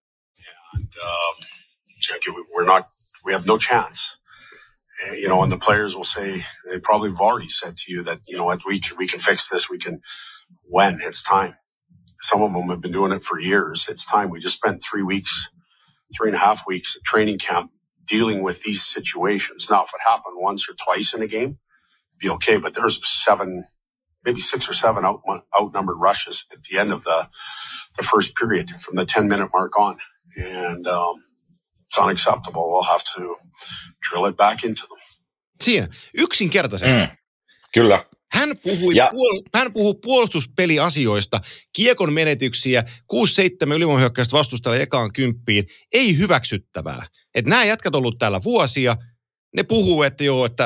We have no chance. And the players will say, they probably have already said to you that, what, we can fix this, when it's time. Some of them have been doing it for years. It's time. We just spent 3.5 weeks at training camp dealing with these situations. Now, if it happened once or twice in a game, it'd be okay, but there's 6 or 7 outnumbered rushes at the end of the first period from the 10-minute mark on. And, it's unacceptable. We'll have to drill it back into them. Siinä, yksinkertaisesti. Kyllä. Hän puhui puolustuspeliasioista, kiekon menetyksiä, 6-7 ylivoimahyökkäystä vastustajalle ekaan 10, ei hyväksyttävää. Että nämä jätkät on ollut täällä vuosia, ne puhuu, että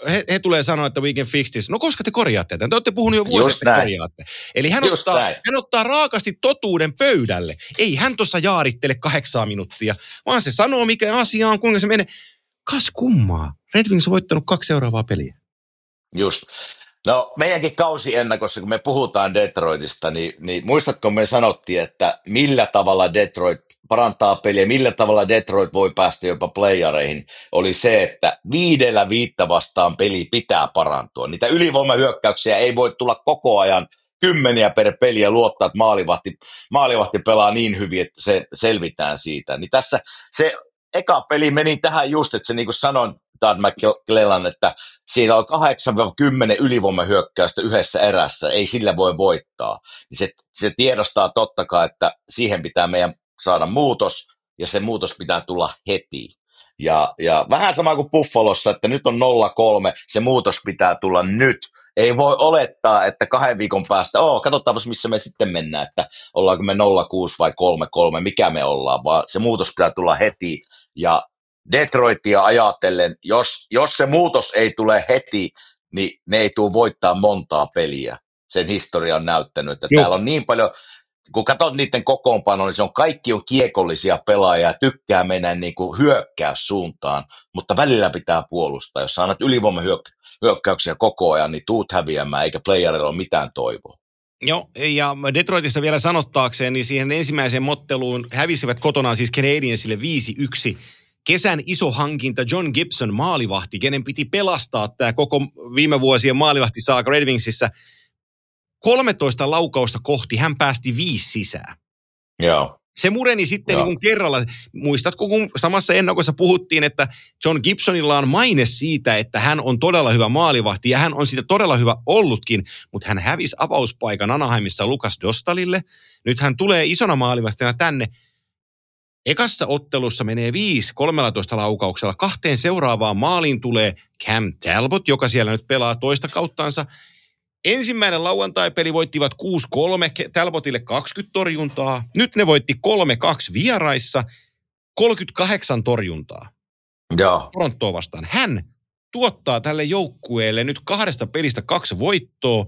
he tulee sanoa, että we can fix this. No koska te korjaatte tämän? Te olette puhunut jo vuosia, että korjaatte. Eli hän ottaa raakasti totuuden pöydälle. Ei hän tuossa jaarittele 8 minuuttia, vaan se sanoo, mikä asia on, kuinka se menee. Kas kummaa. Red Wings on voittanut 2 seuraavaa peliä. Just. No meidänkin kausiennakossa, kun me puhutaan Detroitista, niin muistatko me sanottiin, että millä tavalla Detroit parantaa peliä, millä tavalla Detroit voi päästä jopa playereihin, oli se, että 5-5 vastaan peli pitää parantua. Niitä ylivoimahyökkäyksiä ei voi tulla koko ajan 10 per peliä luottaa, että maalivahti pelaa niin hyvin, että se selvitään siitä. Niin tässä se eka peli meni tähän just, että se niin kuin sanoin, Todd McLellan, että siinä on 8-10 ylivoimahyökkäystä yhdessä erässä, ei sillä voi voittaa. Se tiedostaa totta kai, että siihen pitää meidän saada muutos, ja se muutos pitää tulla heti. Ja vähän sama kuin Buffalossa, että nyt on 0-3, se muutos pitää tulla nyt. Ei voi olettaa, että 2 viikon päästä, katsotaanpas missä me sitten mennään, että ollaanko me 0-6 vai 3-3, mikä me ollaan, vaan se muutos pitää tulla heti. Ja Detroitia ajatellen, jos se muutos ei tule heti, niin ne ei tule voittaa montaa peliä. Sen historia on näyttänyt, että täällä on niin paljon, kun katsot niiden kokoonpanoa, niin kaikki on kiekollisia pelaajia, tykkää mennä niin kuin hyökkäyssuuntaan, mutta välillä pitää puolustaa. Jos annat ylivoimahyökkäyksiä koko ajan, niin tuut häviämään, eikä playerilla ole mitään toivoa. Joo, ja Detroitista vielä sanottaakseen, niin siihen ensimmäiseen motteluun hävisivät kotonaan siis Canadiensille 5-1. Kesän iso hankinta John Gibson maalivahti, kenen piti pelastaa tämä koko viime vuosien maalivahtisaaka Red Wingsissä. 13 laukausta kohti, hän päästi 5 sisään. Joo. Se mureni sitten niin kuin kerralla. Muistatko, kun samassa ennakossa puhuttiin, että John Gibsonilla on maine siitä, että hän on todella hyvä maalivahti, ja hän on siitä todella hyvä ollutkin, mutta hän hävisi avauspaikan Anaheimissa Lukas Dostalille. Nyt hän tulee isona maalivahtina tänne. Ekassa ottelussa menee 5 13 laukauksella. 2 seuraavaan maaliin tulee Cam Talbot, joka siellä nyt pelaa toista kauttaansa. Ensimmäinen lauantai-peli voittivat 6-3, Talbotille 20 torjuntaa. Nyt ne voitti 3-2 vieraissa, 38 torjuntaa. Joo. Torontoa vastaan. Hän tuottaa tälle joukkueelle nyt 2 pelistä 2 voittoa.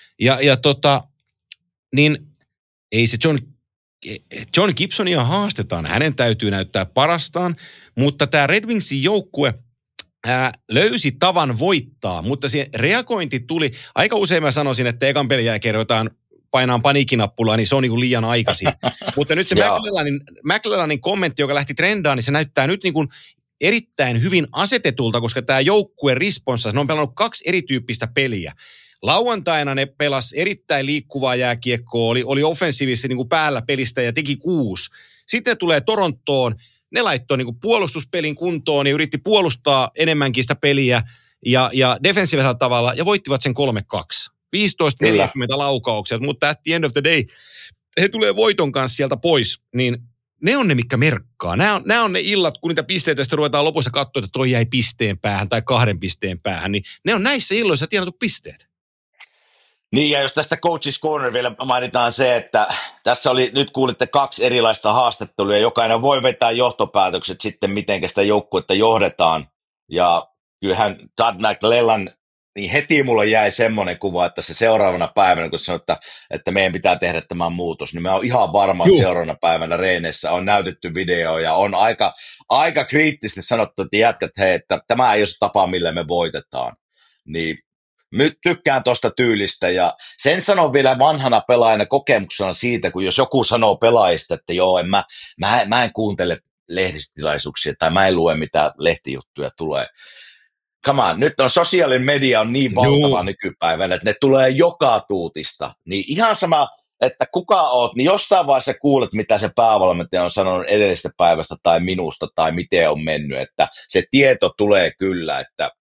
Niin ei se John Gibsonia haastetaan. Hänen täytyy näyttää parastaan, mutta tämä Red Wingsin joukkue löysi tavan voittaa, mutta se reagointi tuli, aika usein mä sanoisin, että ekan pelin jälkeen painaan paniikkinappulaa, niin se on niin kuin liian aikaisin. Mutta nyt se McLellanin kommentti, joka lähti trendaan, niin se näyttää nyt niin kuin erittäin hyvin asetetulta, koska tämä joukkue responssasi, ne on pelannut 2 erityyppistä peliä. Lauantaina ne pelas erittäin liikkuvaa jääkiekkoa, oli offensiivisesti niin kuin päällä pelistä ja teki 6. Sitten ne tulee Torontoon, ne laittoi niin kuin puolustuspelin kuntoon ja yritti puolustaa enemmänkin sitä peliä ja defensiivisellä tavalla ja voittivat sen 3-2. 15-40 laukauksia, mutta at the end of the day he tulee voiton kanssa sieltä pois, niin ne on ne, mitkä merkkaa. Nämä on ne illat, kun niitä pisteitä sitten ruvetaan lopussa katsoa, että toi jäi pisteen päähän tai 2 pisteen päähän, niin ne on näissä illoissa tienattu pisteet. Niin, ja jos tästä Coach's Corner vielä mainitaan se, että tässä oli, nyt kuulitte 2 erilaista haastattelua, ja jokainen voi vetää johtopäätökset sitten, miten sitä joukkuetta johdetaan. Ja kyllähän Todd McLellan, niin heti mulle jäi semmoinen kuva, että se seuraavana päivänä, kun sanoi, että meidän pitää tehdä tämä muutos, niin mä oon ihan varma, että seuraavana päivänä reeneissä on näytetty video, ja on aika kriittisesti sanottu, että jätkät, hei, että tämä ei ole se tapa, millä me voitetaan. Niin nyt tykkään tuosta tyylistä, ja sen sanon vielä vanhana pelaajana kokemuksena siitä, kun jos joku sanoo pelaajista, että joo, mä en kuuntele lehdistötilaisuuksia tai mä en lue mitä lehtijuttuja tulee. Come on, nyt on sosiaalinen media on niin valtava nykypäivänä, että ne tulee joka tuutista. Niin ihan sama, että kuka oot, niin jossain vaiheessa kuulet, mitä se päävalmentaja on sanonut edellisestä päivästä tai minusta tai miten on mennyt, että se tieto tulee kyllä, että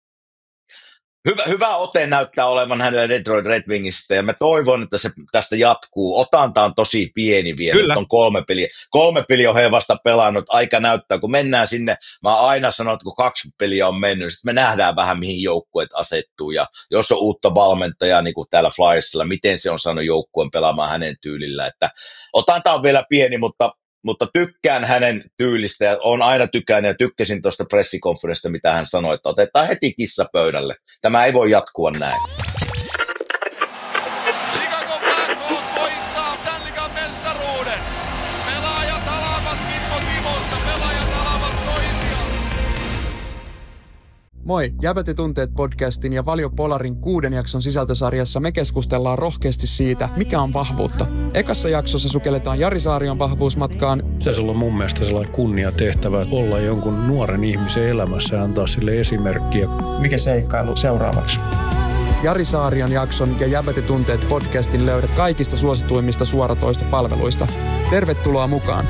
hyvä ote näyttää olevan hänellä Detroit Red Wingsistä, ja mä toivon, että se tästä jatkuu. Otanta on tosi pieni vielä, nyt on 3 peliä. 3 peliä on he vasta pelannut, aika näyttää, kun mennään sinne, mä aina sanon, että kun 2 peliä on mennyt, sitten me nähdään vähän, mihin joukkueet asettuu, ja jos on uutta valmentajaa, niin kuin täällä Flyersilla, miten se on saanut joukkueen pelaamaan hänen tyylillä, että Otanta on vielä pieni, mutta mutta tykkään hänen tyylistä ja on aina tykännyt ja tykkäsin tuosta pressikonferenssista, mitä hän sanoi, että otetaan heti kissa pöydälle. Tämä ei voi jatkua näin. Chicago Blackhawks voittaa Stanley Cup -mestaruuden. Pelaajat alavat Kimmo Timosta, pelaajat alavat toisiaan. Moi, Jäbät ja tunteet podcastin ja Valio Polarin 6 jakson sisältösarjassa me keskustellaan rohkeasti siitä, mikä on vahvuutta. Ekassa jaksossa sukelletaan Jari Saarion vahvuusmatkaan. Pitäisi olla mun mielestä sellainen kunniatehtävä olla jonkun nuoren ihmisen elämässä ja antaa sille esimerkkiä. Mikä seikkailu seuraavaksi? Jari Saarion jakson ja Jäbät ja tunteet podcastin löydät kaikista suosituimmista suoratoistopalveluista. Tervetuloa mukaan!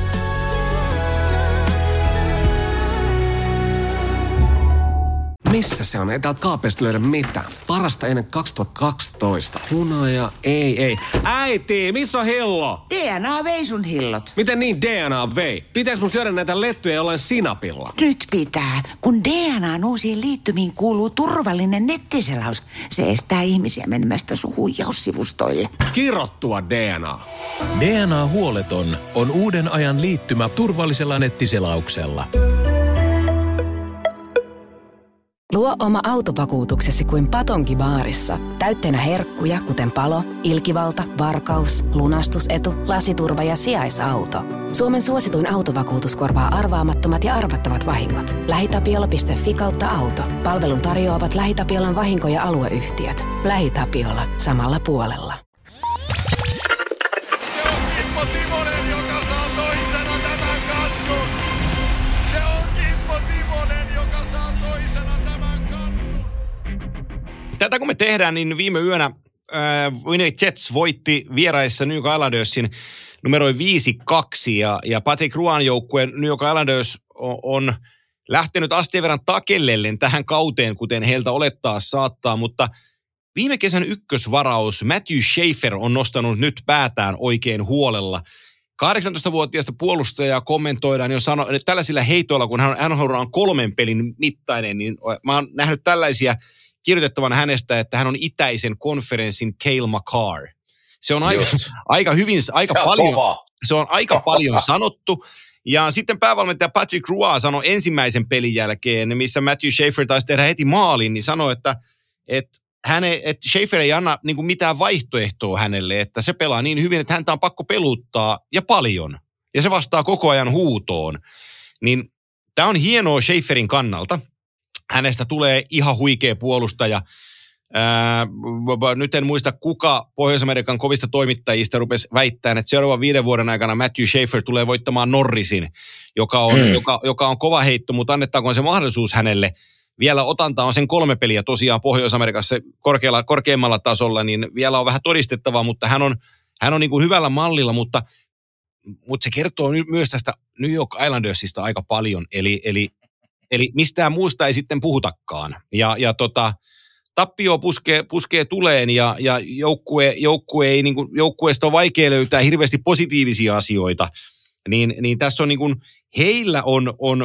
Missä se on? Ei täältä kaapeista löydä mitään. Parasta ennen 2012. Hunaja, ei. Äiti, missä on hillo? DNA vei sun hillot. Miten niin DNA vei? Pitääkö mun syödä näitä lettuja jollain sinapilla? Nyt pitää, kun DNA:n uusiin liittymiin kuuluu turvallinen nettiselaus. Se estää ihmisiä menemästä sun huijaussivustoille. Kirottua DNA. DNA huoleton on uuden ajan liittymä turvallisella nettiselauksella. Luo oma autovakuutuksesi kuin Patonki baarissa. Täytteenä herkkuja, kuten palo, ilkivalta, varkaus, lunastusetu, lasiturva ja sijaisauto. Suomen suosituin autovakuutus korvaa arvaamattomat ja arvattavat vahingot. LähiTapiola.fi/auto. Palvelun tarjoavat LähiTapiolan vahinko- ja alueyhtiöt. LähiTapiola. Samalla puolella. Se on Kimmo Timonen, joka saa toisena tämän kannun. Se on Kimmo Timonen, joka saa toisena tämän kannun. Tätä kun me tehdään, niin viime yönä Winnipeg Jets voitti vieraissa New York Islandersin numeroi 5-2 ja Patrick Royn joukkueen New York Islanders on lähtenyt asteen verran takellellen tähän kauteen, kuten heiltä olettaa saattaa, mutta viime kesän ykkösvaraus Matthew Schaefer on nostanut nyt päätään oikein huolella. 18-vuotiaasta puolustajaa kommentoidaan jo tällaisilla heitoilla, kun hän on 3 pelin mittainen, niin mä oon nähnyt tällaisia kirjoitettavan hänestä, että hän on itäisen konferenssin Cale Makar. Se on aika paljon sanottu. Ja sitten päävalmentaja Patrick Roy sanoi ensimmäisen pelin jälkeen, missä Matthew Schaefer taisi tehdä heti maalin, niin sanoi, että Schaefer ei anna niin kuin mitään vaihtoehtoa hänelle, että se pelaa niin hyvin, että häntä on pakko peluttaa ja paljon. Ja se vastaa koko ajan huutoon. Niin tämä on hienoa Schaeferin kannalta. Hänestä tulee ihan huikea puolustaja. Nyt en muista, kuka Pohjois-Amerikan kovista toimittajista rupesi väittämään, että seuraavan 5 vuoden aikana Matthew Schaefer tulee voittamaan Norrisin, joka on kova heitto, mutta annettakoon se mahdollisuus hänelle. Vielä otanta on sen 3 peliä tosiaan Pohjois-Amerikassa korkeammalla tasolla, niin vielä on vähän todistettavaa, mutta hän on niin kuin hyvällä mallilla, mutta se kertoo myös tästä New York Islandersista aika paljon, eli mistään muusta ei sitten puhutakaan. Tappio puskee tuleen ja joukkueesta on vaikea löytää hirveästi positiivisia asioita, niin tässä on niin kuin, heillä on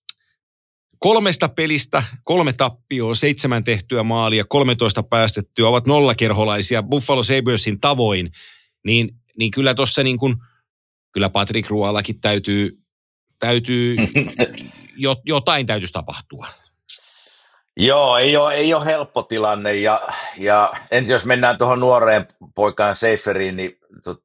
3 pelistä 3 tappioa, 7 tehtyä maalia, 13 päästettyä, ovat nollakerholaisia Buffalo Sabresin tavoin, niin kyllä tuossa niin kuin, kyllä Patrick Royallakin täytyy jotain täytyisi tapahtua. Joo, ei ole helppo tilanne ja ensin jos mennään tuohon nuoreen poikaan Schaeferiin, niin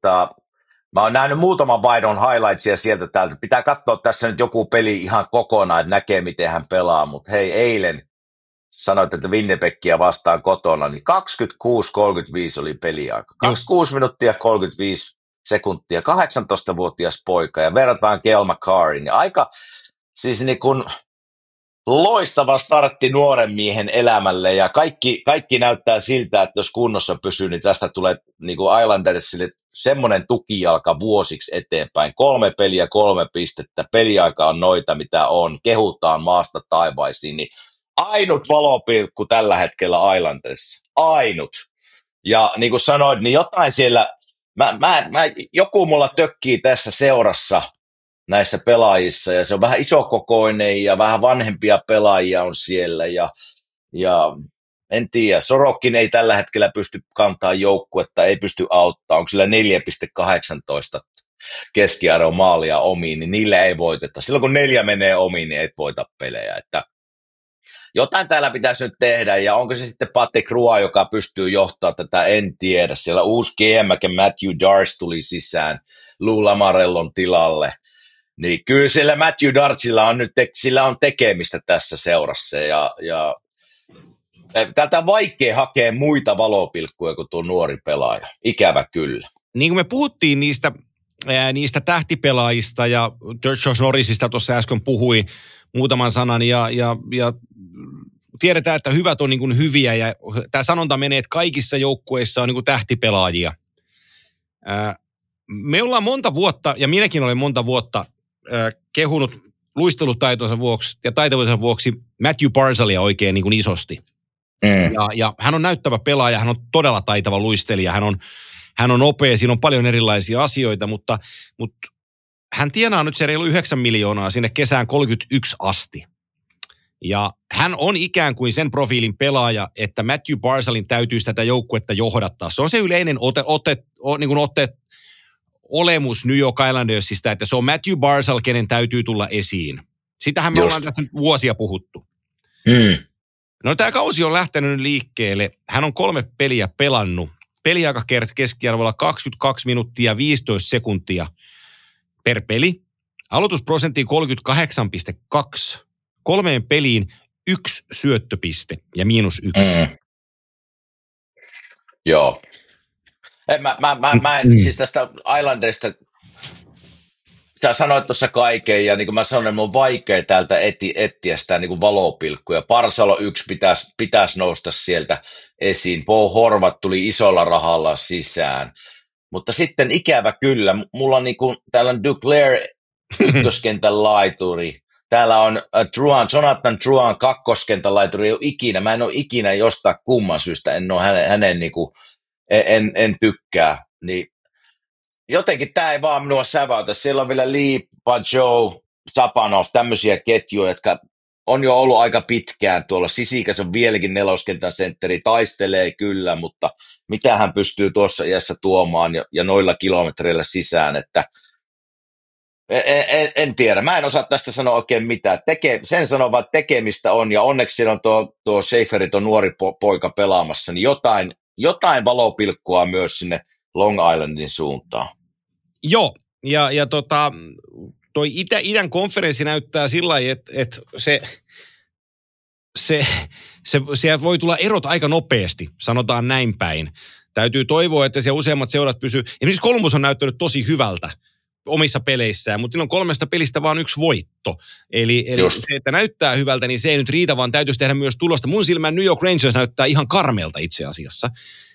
mä oon nähnyt muutaman vaihdon highlightsia sieltä täältä. Pitää katsoa tässä nyt joku peli ihan kokonaan, että näkee miten hän pelaa, mutta hei, eilen sanoit, että Winnipegia vastaan kotona, niin 26:35 oli peliaika. 26 minuuttia 35 sekuntia, 18-vuotias poika ja verrataan Cale Makarin. Ja aika siis niin kuin loistava startti nuoren miehen elämälle ja kaikki näyttää siltä, että jos kunnossa pysyy, niin tästä tulee niin kuin Islandersille semmoinen tukijalka vuosiksi eteenpäin. 3 peliä, 3 pistettä, peliaika on noita mitä on, kehutaan maasta taivaisiin, niin ainut valopilkku tällä hetkellä Islanders, ainut. Ja niin kuin sanoit, niin jotain siellä, joku mulla tökkii tässä seurassa näissä pelaajissa, ja se on vähän isokokoinen, ja vähän vanhempia pelaajia on siellä, ja en tiedä, Sorokin ei tällä hetkellä pysty kantaa joukkuetta, ei pysty auttaa, onko sillä 4,18 keskiarvon maalia omiin, niin niillä ei voiteta. Silloin kun 4 menee omiin, niin et voita pelejä. Että jotain täällä pitäisi nyt tehdä, ja onko se sitten Patrick Roy, joka pystyy johtamaan tätä, en tiedä. Siellä uusi GM Matthew Darch tuli sisään Lou Lamarellon tilalle. Niin kyllä siellä Matthew Darchilla on nyt sillä on tekemistä tässä seurassa, ja täältä on vaikea hakea muita valopilkkuja kuin tuo nuori pelaaja. Ikävä kyllä. Niin kuin me puhuttiin niistä tähtipelaajista, ja Josh Norrisista tuossa äsken puhui muutaman sanan, ja tiedetään, että hyvät on niin kuin hyviä, ja tämä sanonta menee, että kaikissa joukkueissa on niin kuin tähtipelaajia. Me ollaan monta vuotta, ja minäkin olen monta vuotta kehunut luistelutaitonsa vuoksi ja taitavuutensa vuoksi Matthew Barzalia oikein niin kuin isosti. Ja hän on näyttävä pelaaja, hän on todella taitava luistelija, hän on nopea, siinä on paljon erilaisia asioita, mutta hän tienaa nyt se reilu 9 miljoonaa sinne kesään 31 asti. Ja hän on ikään kuin sen profiilin pelaaja, että Matthew Barzalin täytyisi tätä joukkuetta johdattaa. Se on se yleinen olemus New York Islandersista, että se on Matthew Barzal, kenen täytyy tulla esiin. Sitähän me ollaan tässä nyt vuosia puhuttu. No tämä kausi on lähtenyt liikkeelle. Hän on 3 peliä pelannut. Peliaika keskiarvolla 22 minuuttia 15 sekuntia per peli. Aloitusprosentti 38,2. 3 peliin 1 syöttöpiste ja -1. Joo. Mä siis tästä Islanderista, sä sanoit tuossa kaiken, ja niin kuin mä sanoin, mun on vaikea täältä etsiä sitä niin kuin valopilkkuja. Barzal 1 pitäisi nousta sieltä esiin. Bo Horvat tuli isolla rahalla sisään. Mutta sitten ikävä kyllä, mulla on niin kuin, täällä on Duclair ykköskentän laituri. Täällä on Jonathan Drouin kakkoskentän laituri. Mä en ole ikinä jostain kumman syystä, en ole hänen niin kuin, en tykkää. Niin jotenkin tämä ei vaan minua säväytä. Siellä on vielä Lee, Pajot, Sapanov, tämmöisiä ketjuja, jotka on jo ollut aika pitkään tuolla. Sisikas on vieläkin 4. sentteri, taistelee kyllä, mutta mitä hän pystyy tuossa iässä tuomaan ja noilla kilometreillä sisään, että en tiedä. Mä en osaa tästä sanoa oikein mitään. Sen sanoo vaan, että tekemistä on, ja onneksi siellä on tuo Schaeferi, tuo nuori poika pelaamassa, niin jotain valopilkkua myös sinne Long Islandin suuntaan. Joo, ja toi idän konferenssi näyttää sillä lailla, että siellä voi tulla erot aika nopeasti, sanotaan näin päin. Täytyy toivoa, että siellä useammat seurat pysyy. Esimerkiksi Columbus on näyttänyt tosi hyvältä omissa peleissään, mutta niillä on 3 pelistä vaan 1 voitto. Eli se, että näyttää hyvältä, niin se ei nyt riitä, vaan täytyisi tehdä myös tulosta. Mun silmään New York Rangers näyttää ihan karmeelta itse asiassa.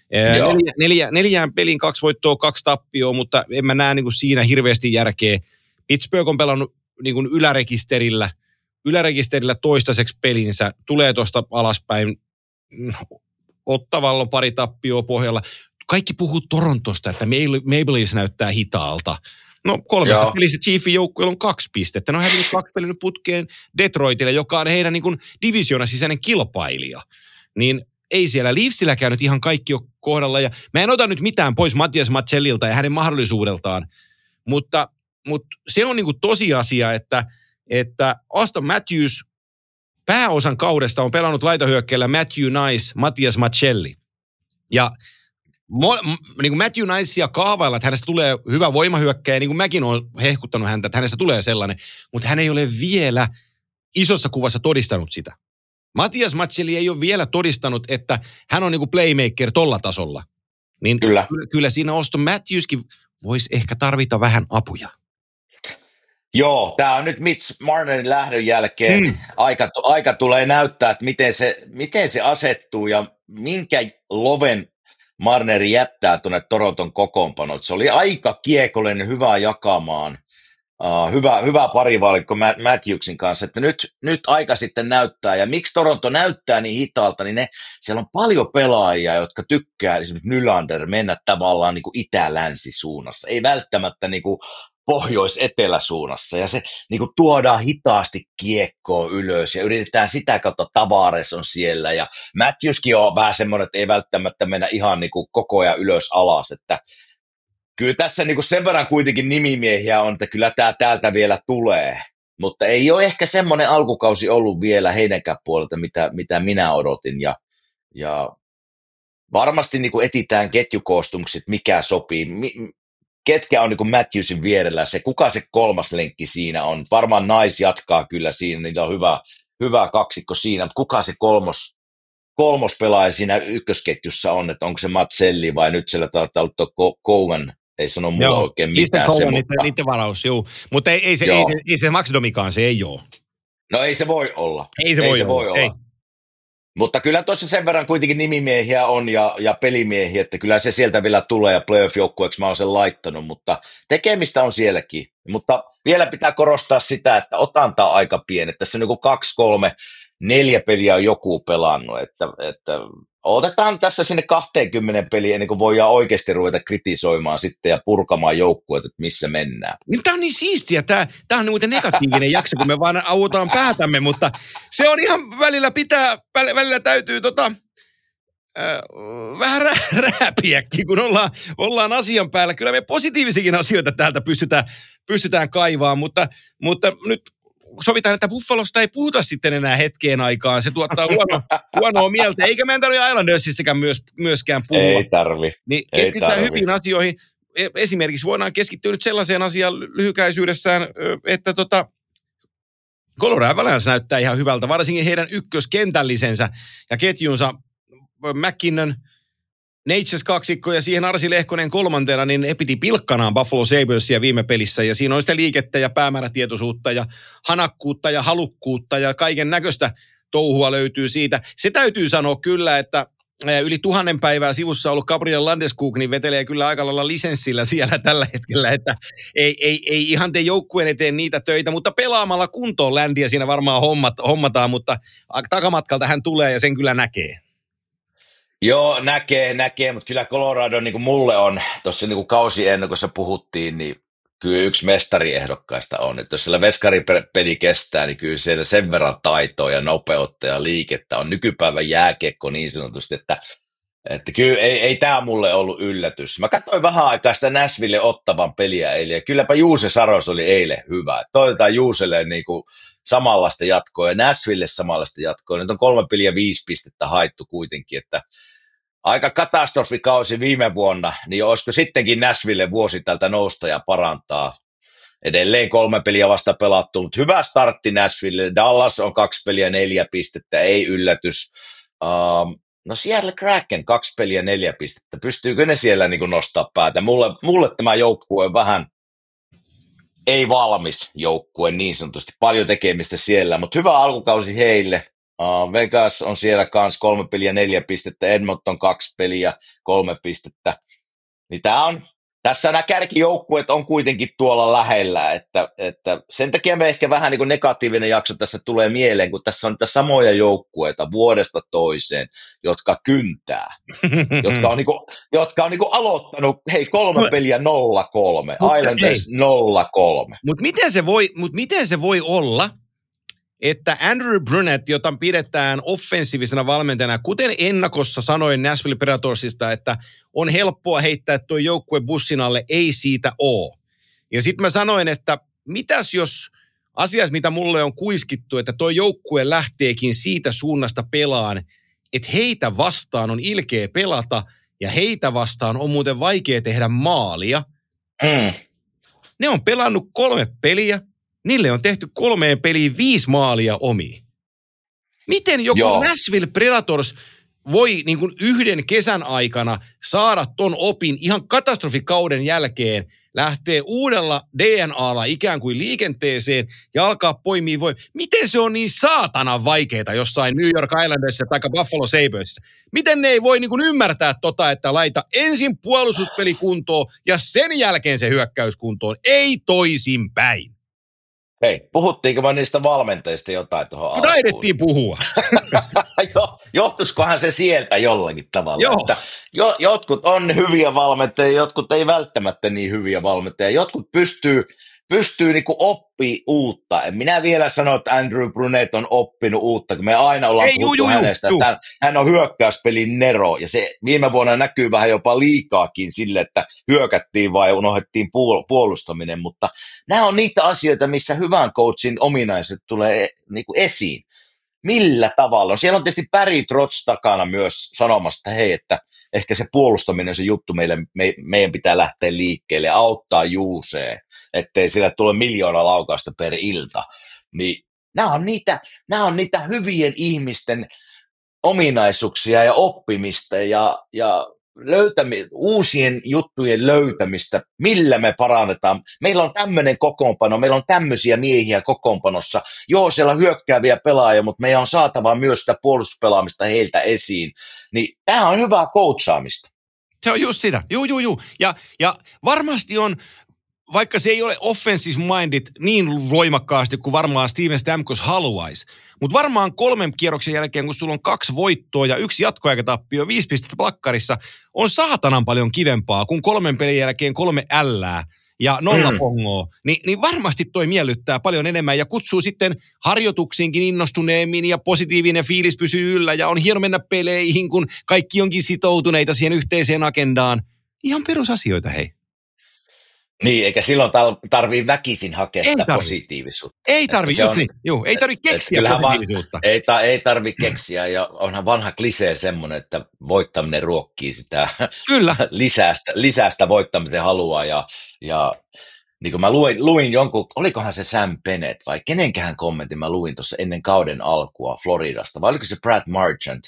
4 pelin 2 voittoa, 2 tappioa, mutta en mä näe niin kuin siinä hirveästi järkeä. Pittsburgh on pelannut niin kuin ylärekisterillä toistaiseksi pelinsä, tulee tuosta alaspäin. Ottavalla on 2 tappioa pohjalla. Kaikki puhuu Torontosta, että Maple Leafs näyttää hitaalta. No 3 pelissä Chiefin joukkueella on 2 pistettä. Ne on hävinnyt 2 pelin putkeen Detroitille, joka on heidän niin kuin divisioonan sisäinen kilpailija. Niin ei siellä Leafsilläkään nyt ihan kaikki ole kohdalla. Ja mä en ota nyt mitään pois Matias Macellilta ja hänen mahdollisuudeltaan, mutta se on niin kuin tosiasia, että Auston Matthews pääosan kaudesta on pelannut laitahyökkäillä Matthew Nice, Matias Maccelli. Ja niin kuin Matthew Nicea kaavailla, että hänestä tulee hyvä voimahyökkäjä, niin kuin mäkin olen hehkuttanut häntä, että hänestä tulee sellainen, mutta hän ei ole vielä isossa kuvassa todistanut sitä. Matias Maccelli ei ole vielä todistanut, että hän on niin kuin playmaker tolla tasolla. Niin kyllä siinä Auston Matthewskin voisi ehkä tarvita vähän apuja. Joo, tämä on nyt Mitch Marnerin lähdön jälkeen. Aika tulee näyttää, että miten se asettuu ja minkä loven Marneri jättää tuonne Toronton kokoonpanoon. Se oli aika kiekollinen, hyvä jakamaan. Hyvä parivalikko Matthewsin kanssa, että nyt aika sitten näyttää, ja miksi Toronto näyttää niin hitaalta, niin siellä on paljon pelaajia, jotka tykkää esimerkiksi Nylander mennä tavallaan niin kuin itä-länsi-suunnassa, ei välttämättä niin kuin pohjois-etelä-suunnassa, ja se niin kuin tuodaan hitaasti kiekkoa ylös, ja yritetään sitä kautta, Tavares on siellä, ja Matthewskin on vähän semmoinen, että ei välttämättä mennä ihan niin kuin koko ajan ylös alas, että kyllä tässä niin kuin sen verran kuitenkin nimimiehiä on, että kyllä tämä täältä vielä tulee. Mutta ei ole ehkä semmoinen alkukausi ollut vielä heidänkään puolelta, mitä minä odotin. Ja varmasti niin kuin etsitään ketjukoostumukset, mikä sopii. Ketkä on niin kuin Matthewsin vierellä, kuka se kolmas lenkki siinä on. Varmaan Nice jatkaa kyllä siinä, niillä on hyvä kaksikko siinä, mutta kuka se kolmos pelaaja siinä ykkösketjussa on, että onko se Matselli vai nyt siellä taitaa olla Cowan, ei sano mulla oikein mitään. Joo, niiden varaus, joo. Mutta ei se Max Domikaan, se ei ole. No ei se voi olla. Ei se voi olla. Ei. Mutta kyllä tuossa sen verran kuitenkin nimimiehiä on ja pelimiehiä, että kyllä se sieltä vielä tulee ja playoff-joukkueeksi mä oon sen laittanut, mutta tekemistä on sielläkin. Mutta vielä pitää korostaa sitä, että otanta on aika pieni. Tässä on niin kuin 2, 3, 4 peliä on joku pelannut, että otetaan tässä sinne 20 peliä ennen kuin voidaan oikeasti ruveta kritisoimaan sitten ja purkamaan joukkueet, että missä mennään. Tämä on niin siistiä, tämä on muuten negatiivinen jakso, kun me vaan autaan päätämme, mutta se on ihan välillä täytyy vähän rääpiäkin, kun ollaan asian päällä. Kyllä me positiivisikin asioita täältä pystytään kaivaamaan, mutta nyt sovitaan, että Buffalosta ei puhuta sitten enää hetkeen aikaan. Se tuottaa huonoa mieltä, eikä meidän tarvitse Islandersissäkään myöskään puhua. Ei tarvi. Niin keskitytään hyviin asioihin. Esimerkiksi voidaan keskittyä nyt sellaiseen asiaan lyhykäisyydessään, että Colorado Avalanche näyttää ihan hyvältä, varsinkin heidän ykköskentällisensä ja ketjunsa McKinnon, Natchez kaksikko ja siihen Arsi Lehkonen kolmantena, niin he piti pilkkanaan Buffalo Sabresia viime pelissä ja siinä on sitä liikettä ja päämäärätietoisuutta ja hanakkuutta ja halukkuutta ja kaiken näköistä touhua löytyy siitä. Se täytyy sanoa kyllä, että yli 1000 päivää sivussa ollut Gabriel Landeskog niin vetelee kyllä aika lailla lisenssillä siellä tällä hetkellä, että ei ihan tee joukkueen eteen niitä töitä, mutta pelaamalla kuntoon Landia siinä varmaan hommataan, mutta takamatkalta hän tulee ja sen kyllä näkee. Joo, näkee, mutta kyllä Colorado niin kuin mulle on, tuossa niin kuin kausi ennen kuin se puhuttiin, niin kyllä yksi mestariehdokkaista on. Että jos siellä veskaripeli kestää, niin kyllä siellä sen verran taitoa ja nopeutta ja liikettä on nykypäivän jääkiekko niin sanotusti, että kyllä ei tämä mulle ollut yllätys. Mä katsoin vähän aikaa sitä Nashville Ottavan peliä eilen, ja kylläpä Juuse Saros oli eilen hyvä. Toivotaan Juuselle niin kuin samanlaista jatkoa ja Nashville samanlaista jatkoa. Nyt on 3 peliä 5 pistettä haettu kuitenkin, että aika katastrofikausi viime vuonna, niin olisiko sittenkin Nashville vuosi tältä nousta ja parantaa. Edelleen 3 peliä vasta pelattu, mutta hyvä startti Nashville. Dallas on 2 peliä 4 pistettä, ei yllätys. No Seattle Kraken 2 peliä 4 pistettä. Pystyykö ne siellä niin kuin nostaa päätä? Mulle tämä joukkue on vähän ei valmis joukkue niin sanotusti. Paljon tekemistä siellä, mutta hyvä alkukausi heille. Vegas on siellä kanssa 3 peliä 4 pistettä. Edmonton 2 peliä 3 pistettä. Niin tässä nämä kärkijoukkueet on kuitenkin tuolla lähellä, että sen takia me ehkä vähän niin kuin negatiivinen jakso tässä tulee mieleen, kun tässä on niitä samoja joukkueita vuodesta toiseen, jotka kyntää, jotka on niin kuin aloittanut, 3 peliä 0-3, Islanders 0-3. Mutta miten se voi olla, että Andrew Brunette, jota pidetään offensiivisena valmentajana, kuten ennakossa sanoin Nashville Predatorsista, että on helppoa heittää tuo joukkue bussin alle, ei siitä ole. Ja sitten mä sanoin, että mitäs jos asiat, mitä mulle on kuiskittu, että tuo joukkue lähteekin siitä suunnasta pelaan, että heitä vastaan on ilkeä pelata ja heitä vastaan on muuten vaikea tehdä maalia. Ne on pelannut 3 peliä. Niille on tehty 3 peliin 5 maalia omiin. Miten joku Nashville Predators voi niin kuin yhden kesän aikana saada ton opin ihan katastrofikauden jälkeen, lähtee uudella DNAlla ikään kuin liikenteeseen ja alkaa poimia Miten se on niin saatanan vaikeaa jossain New York Islandersissa tai Buffalo Sabresissa? Miten ne ei voi niin kuin ymmärtää että laita ensin puolustuspeli kuntoon ja sen jälkeen se hyökkäys kuntoon, ei toisinpäin? Hei, puhuttiinko me niistä valmentajista jotain tuohon alkuun? Taidettiin puhua. Johtuisikohan se sieltä jollakin tavalla? Että jotkut on hyviä valmentajia, jotkut ei välttämättä niin hyviä valmentajia. Jotkut pystyy pystyy niinku oppii uutta. En minä vielä sano, että Andrew Brunette on oppinut uutta, kun me aina ollaan puhuttu hänestä. Hän on hyökkäyspelin nero, ja se viime vuonna näkyy vähän jopa liikaakin sille, että hyökättiin vai unohdettiin puolustaminen, mutta nämä on niitä asioita, missä hyvän coachin ominaiset tulee niinku esiin. Millä tavalla? Siellä on tietysti Barry Trotz takana myös sanomassa, että hei, että ehkä se puolustaminen on se juttu, meidän pitää lähteä liikkeelle ja auttaa Juuseen, ettei sillä tule miljoona laukausta per ilta. Niin, nämä on niitä hyvien ihmisten ominaisuuksia ja oppimista ja uusien juttujen löytämistä, millä me parannetaan. Meillä on tämmöinen kokoonpano, meillä on tämmöisiä miehiä kokoonpanossa. Joo, siellä on hyökkääviä pelaajia, mutta meidän on saatava myös sitä puolustuspelaamista heiltä esiin. Niin tämä on hyvää coachaamista. Se on just sitä. Juu. Ja varmasti on, vaikka se ei ole offensive minded niin voimakkaasti kuin varmaan Steven Stamkos haluaisi, mutta varmaan 3 kierroksen jälkeen, kun sulla on 2 voittoa ja 1 jatkoaikatappio, 5 pistettä plakkarissa, on saatanan paljon kivempaa kuin 3 pelin jälkeen 3 ällää ja 0 pongoa. Niin varmasti toi miellyttää paljon enemmän ja kutsuu sitten harjoituksiinkin innostuneemmin ja positiivinen fiilis pysyy yllä ja on hieno mennä peleihin, kun kaikki onkin sitoutuneita siihen yhteiseen agendaan. Ihan perusasioita, hei. Niin, eikä silloin tarvii väkisin hakea sitä positiivisuutta. Ei tarvi keksiä positiivisuutta. Ei tarvi keksiä, ja onhan vanha klisee semmoinen, että voittaminen ruokkii sitä lisää sitä voittamisen halua, ja niin kuin mä luin jonkun, olikohan se Sam Bennett vai kenenkään kommentin mä luin tuossa ennen kauden alkua Floridasta, vai oliko se Brad Marchand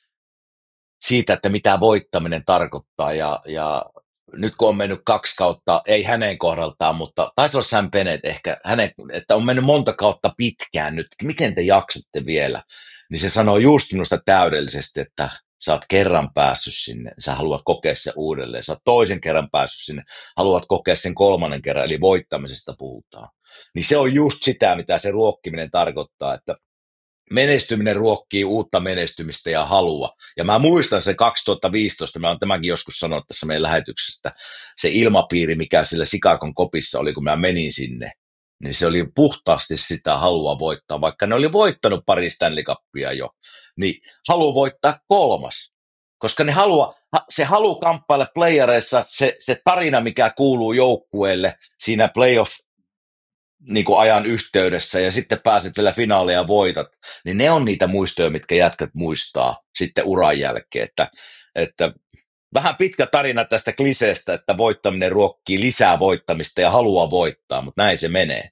siitä, että mitä voittaminen tarkoittaa, ja nyt kun on mennyt 2 kautta, ei hänen kohdaltaan, mutta taisi olla Sam Bennett ehkä, että on mennyt monta kautta pitkään nyt, miten te jaksatte vielä, niin se sanoo just minusta täydellisesti, että sä oot kerran päässyt sinne, sä haluat kokea sen uudelleen, sä oot toisen kerran päässyt sinne, haluat kokea sen 3. kerran, eli voittamisesta puhutaan. Niin se on just sitä, mitä se ruokkiminen tarkoittaa, että menestyminen ruokkii uutta menestymistä ja halua. Ja mä muistan se 2015, mä oon tämänkin joskus sanonut tässä meidän lähetyksestä, se ilmapiiri, mikä sillä Chicagon kopissa oli, kun mä menin sinne, niin se oli puhtaasti sitä halua voittaa, vaikka ne oli voittanut pari Stanley Cupia jo, niin haluaa voittaa 3. Koska se halu kamppailla playereissa, se tarina, mikä kuuluu joukkueelle siinä playoff niin kuin ajan yhteydessä ja sitten pääset vielä finaaliin ja voitat, niin ne on niitä muistoja, mitkä jätkät muistaa sitten uran jälkeen, että vähän pitkä tarina tästä kliseestä, että voittaminen ruokkii lisää voittamista ja haluaa voittaa, mutta näin se menee.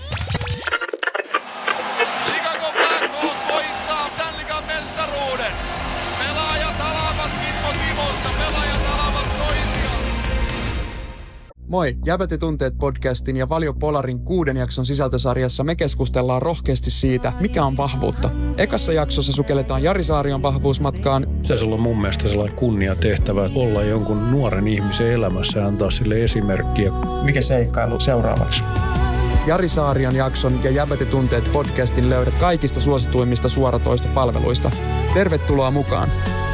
Chicago Blackhawks voittaa Stanley Cup -mestaruuden. Pelaajat alavat Kimmo Timosta, pelaajat alavat toisiaan. Moi, Jäbät ja tunteet podcastin ja Valio Polarin 6. jakson sisältösarjassa me keskustellaan rohkeasti siitä, mikä on vahvuutta. Ekassa jaksossa sukelletaan Jari Saarion vahvuusmatkaan. Pitäisi olla mun mielestä sellainen kunniatehtävä olla jonkun nuoren ihmisen elämässä ja antaa sille esimerkkiä. Mikä seikkailu seuraavaksi? Jari Saarion jakson ja Jäbät ja tunteet podcastin löydät kaikista suosituimmista suoratoistopalveluista. Tervetuloa mukaan!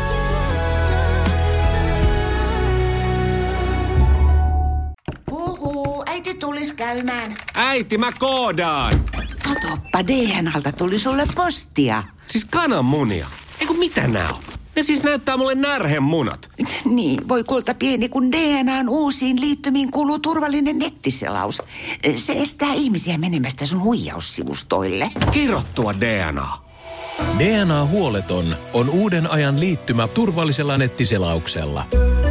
Tulis käymään. Äiti, mä koodaan. Katoppa, DNAlta tuli sulle postia. Siis kananmunia. Eiku mitä nää on? Ne siis näyttää mulle närhemunat. Niin, voi kulta pieni, kun DNAn uusiin liittymiin kuuluu turvallinen nettiselaus. Se estää ihmisiä menemästä sun huijaussivustoille. Kirottua DNA. DNA huoleton on uuden ajan liittymä turvallisella nettiselauksella.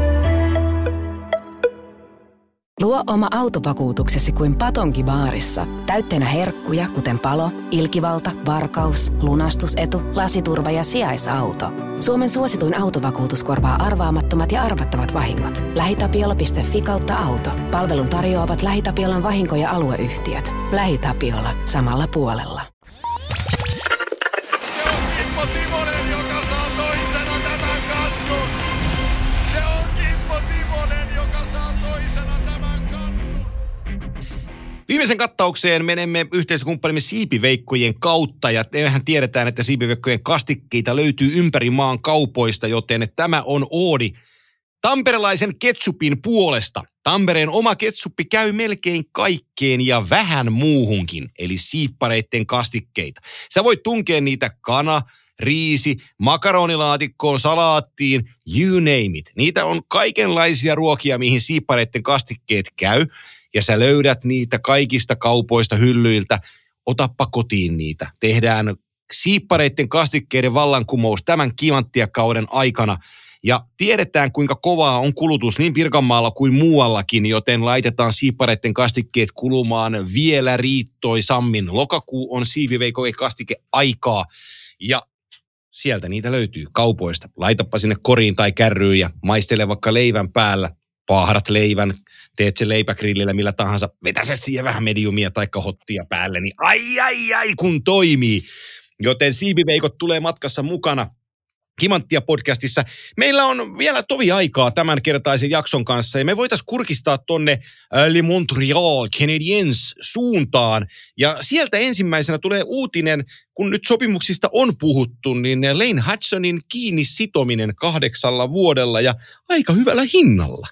Luo oma autovakuutuksesi kuin Patonki baarissa. Täytteenä herkkuja, kuten palo, ilkivalta, varkaus, lunastusetu, lasiturva ja sijaisauto. Suomen suosituin autovakuutus korvaa arvaamattomat ja arvattavat vahingot. LähiTapiola.fi/auto. Palvelun tarjoavat LähiTapiolan vahinko- ja alueyhtiöt. LähiTapiola. Samalla puolella. Se on Kimmo Timonen, joka saa toisena tämän kannun. Se on Kimmo Timonen, joka saa toisena tämän kannun. Viimeisen kattaukseen menemme yhteiskumppanimme siipiveikkojen kautta, ja mehän tiedetään, että siipiveikkojen kastikkeita löytyy ympäri maan kaupoista, joten tämä on oodi tamperelaisen ketsupin puolesta. Tampereen oma ketsuppi käy melkein kaikkeen ja vähän muuhunkin, eli siippareitten kastikkeita. Sä voit tunkea niitä riisi, makaronilaatikkoon, salaattiin, you name it. Niitä on kaikenlaisia ruokia, mihin siippareitten kastikkeet käy, ja sä löydät niitä kaikista kaupoista hyllyiltä. Otappa kotiin niitä. Tehdään siippareitten kastikkeiden vallankumous tämän Kimanttia-kauden aikana. Ja tiedetään, kuinka kovaa on kulutus niin Pirkanmaalla kuin muuallakin, joten laitetaan siippareitten kastikkeet kulumaan vielä riittoisammin. Lokakuu on siipiveikokastike aikaa ja sieltä niitä löytyy kaupoista. Laitapa sinne koriin tai kärryyn ja maistele vaikka leivän päällä. Paahdat leivän, teet sen leipägrillillä millä tahansa. Vetä se siihen vähän mediumia tai hottia päälle, niin ai kun toimii. Joten siipiveikot tulee matkassa mukana Kimanttia-podcastissa. Meillä on vielä tovi aikaa tämän kertaisen jakson kanssa ja me voitaisiin kurkistaa tonne Le Montreal Canadiens suuntaan. Ja sieltä ensimmäisenä tulee uutinen, kun nyt sopimuksista on puhuttu, niin Lane Hudsonin kiinni sitominen 8 vuodella ja aika hyvällä hinnalla.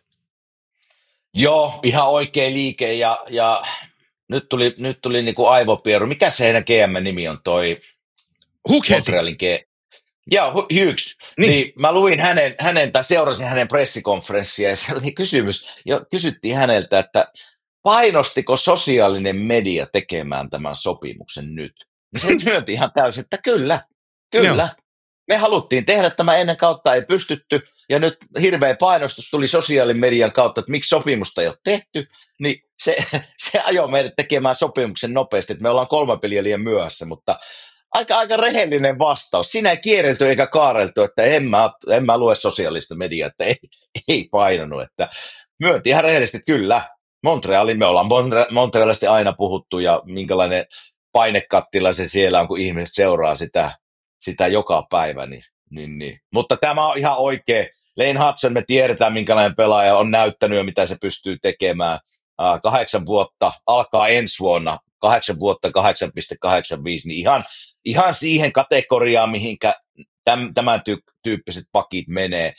Joo, ihan oikea liike ja nyt tuli niinku aivopieru. Mikä se heidän GM-nimi on toi? Montrealin Joo, Hughes. Niin mä luin seurasin hänen pressikonferenssia ja se oli kysymys. Ja kysyttiin häneltä, että painostiko sosiaalinen media tekemään tämän sopimuksen nyt? Ja se myönti ihan täysin, että kyllä. Joo. Me haluttiin tehdä tämä ennen kautta, ei pystytty. Ja nyt hirveä painostus tuli sosiaalisen median kautta, että miksi sopimusta ei ole tehty. Niin se ajoi meidät tekemään sopimuksen nopeasti, että me ollaan 3 peliä liian myöhässä, mutta aika rehellinen vastaus. Siinä ei kierrelty eikä kaareltu, että en mä lue sosiaalista mediaa, että ei painanut. Että myönti ihan rehellisesti, että kyllä. Me ollaan Montrealista aina puhuttu ja minkälainen painekattila se siellä on, kun ihmiset seuraa sitä joka päivä. Niin. Mutta tämä on ihan oikein. Lane Hudson, me tiedetään minkälainen pelaaja on näyttänyt ja mitä se pystyy tekemään. 8 vuotta alkaa ensi vuonna. 8 vuotta 8,85, niin ihan siihen kategoriaan, mihinkä tämän tyyppiset pakit menee.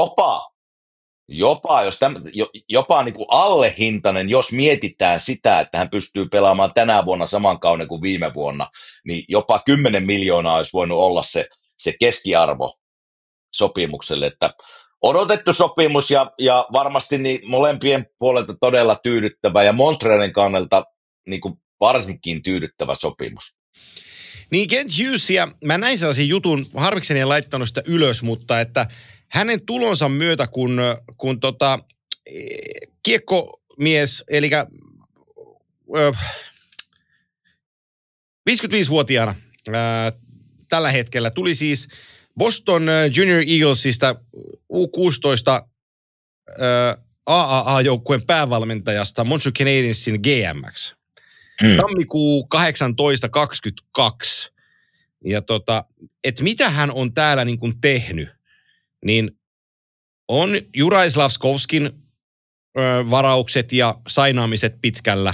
Jopa niin kuin allehintainen, jos mietitään sitä, että hän pystyy pelaamaan tänä vuonna saman kauden kuin viime vuonna, niin jopa 10 miljoonaa olisi voinut olla se keskiarvo sopimukselle, että odotettu sopimus ja varmasti niin molempien puolelta todella tyydyttävä ja Montrealin kannalta niin kuin varsinkin tyydyttävä sopimus. Niin Kent Hughesia, mä näin sellaisen jutun, harmikseni en laittanut sitä ylös, mutta että hänen tulonsa myötä, kun kiekkomies, eli 55-vuotiaana tällä hetkellä tuli siis Boston Junior Eaglesista U16 AAA-joukkueen päävalmentajasta Montreal Canadiensin GM:ksi. Tammikuu 1822. Ja että mitä hän on täällä niin kuin tehnyt, niin on Juraj Slafkovskin varaukset ja sainaamiset pitkällä.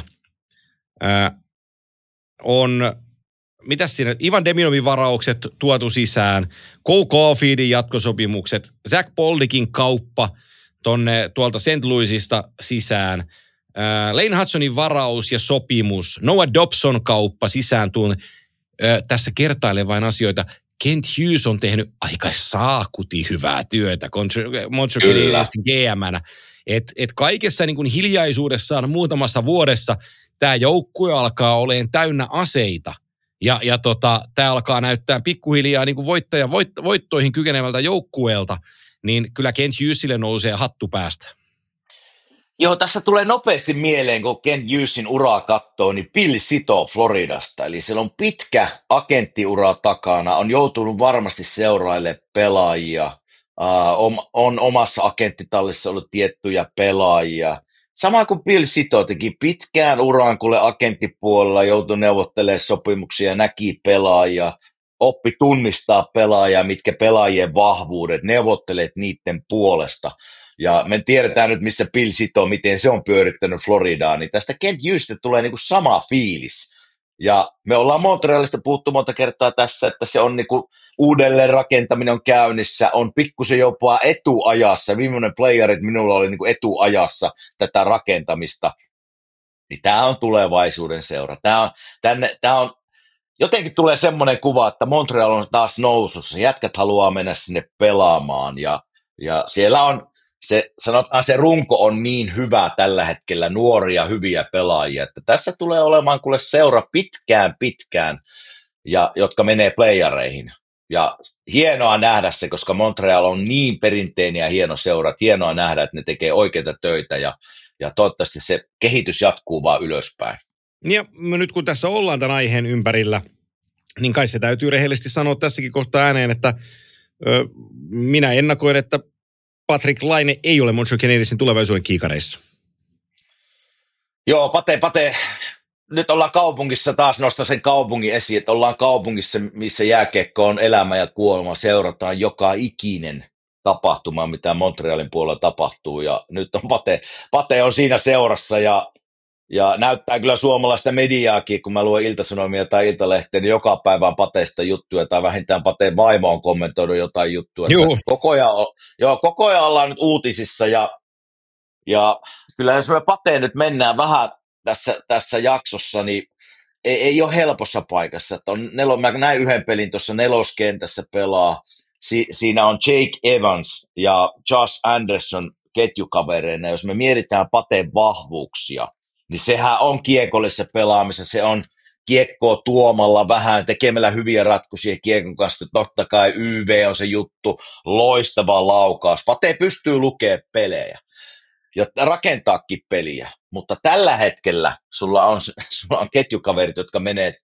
On, mitäs siinä, Ivan Deminovin varaukset tuotu sisään, Cole Caulfieldin jatkosopimukset, Zach Boldikin kauppa tuolta St. Louisista sisään, Lane Hudsonin varaus ja sopimus, Noah Dobson kauppa sisään tässä kertailen vain asioita. Kent Hughes on tehnyt aika saakuti hyvää työtä Montreal Canadiensin GM:nä. Et kaikessa niin kuin hiljaisuudessaan muutamassa vuodessa tämä joukkue alkaa olemaan täynnä aseita. Ja tämä alkaa näyttää pikkuhiljaa niin kuin voittoihin kykenevältä joukkueelta, niin kyllä Kent Hughesille nousee hattu päästä. Joo, tässä tulee nopeasti mieleen, kun Kent Hughesin uraa katsoo, niin Bill Zito Floridasta. Eli siellä on pitkä agenttiura takana, on joutunut varmasti seurailemaan pelaajia, on omassa agenttitallissa ollut tiettyjä pelaajia. Sama kuin Bill Zito teki pitkään uraan, kun agenttipuolella joutui neuvottelemaan sopimuksia, näki pelaajia, oppi tunnistaa pelaajia, mitkä pelaajien vahvuudet, neuvottelet niiden puolesta. Ja me tiedetään nyt, missä Bill Zito, miten se on pyörittänyt Floridaan, niin tästä Kent Hughesista tulee niinku sama fiilis. Ja me ollaan Montrealista puhuttu monta kertaa tässä, että se on niinku uudelleen rakentaminen on käynnissä, on pikkusen jopa etuajassa. Viimeinen playerit minulla oli niinku etuajassa tätä rakentamista. Niin tämä on tulevaisuuden seura. Tää on jotenkin tulee semmoinen kuva, että Montreal on taas nousussa. Jätkät haluaa mennä sinne pelaamaan ja siellä on sanotaan se runko on niin hyvä tällä hetkellä, nuoria hyviä pelaajia, että tässä tulee olemaan kuule seura pitkään, ja jotka menee playereihin. Ja hienoa nähdä se, koska Montreal on niin perinteinen ja hieno seura, hienoa nähdä, että ne tekee oikeita töitä ja toivottavasti se kehitys jatkuu vaan ylöspäin. Ja nyt kun tässä ollaan tämän aiheen ympärillä, niin kai se täytyy rehellisesti sanoa tässäkin kohtaa ääneen, että minä ennakoin, että Patrik Laine ei ole Montreal Canadiensin tulevaisuuden kiikareissa. Joo, Pate. Nyt ollaan kaupungissa, taas nostan sen kaupungin esiin, että ollaan kaupungissa, missä jääkiekko on elämä ja kuolema. Seurataan joka ikinen tapahtuma, mitä Montrealin puolella tapahtuu. Ja nyt on Pate on siinä seurassa ja näyttää kyllä suomalaista mediaakin, kun mä luen Ilta-Sanomia tai Iltalehtiä, niin joka päivä on Pateesta juttuja, tai vähintään Pateen vaimo on kommentoinut jotain juttuja. Koko ajan ollaan nyt uutisissa, ja kyllä jos me Pateen nyt mennään vähän tässä jaksossa, niin ei ole helpossa paikassa. Että mä näin yhden pelin tuossa neloskentässä pelaa. Siinä on Jake Evans ja Josh Anderson ketjukavereina. Jos me mietitään Pateen vahvuuksia, niin sehän on kiekollisessa pelaamisessa, se on kiekkoa tuomalla vähän, tekemällä hyviä ratkaisuja kiekon kanssa. Totta kai YV on se juttu, loistava laukaus. Pate pystyy lukemaan pelejä ja rakentaakin peliä, mutta tällä hetkellä sulla on ketjukaverit, jotka menee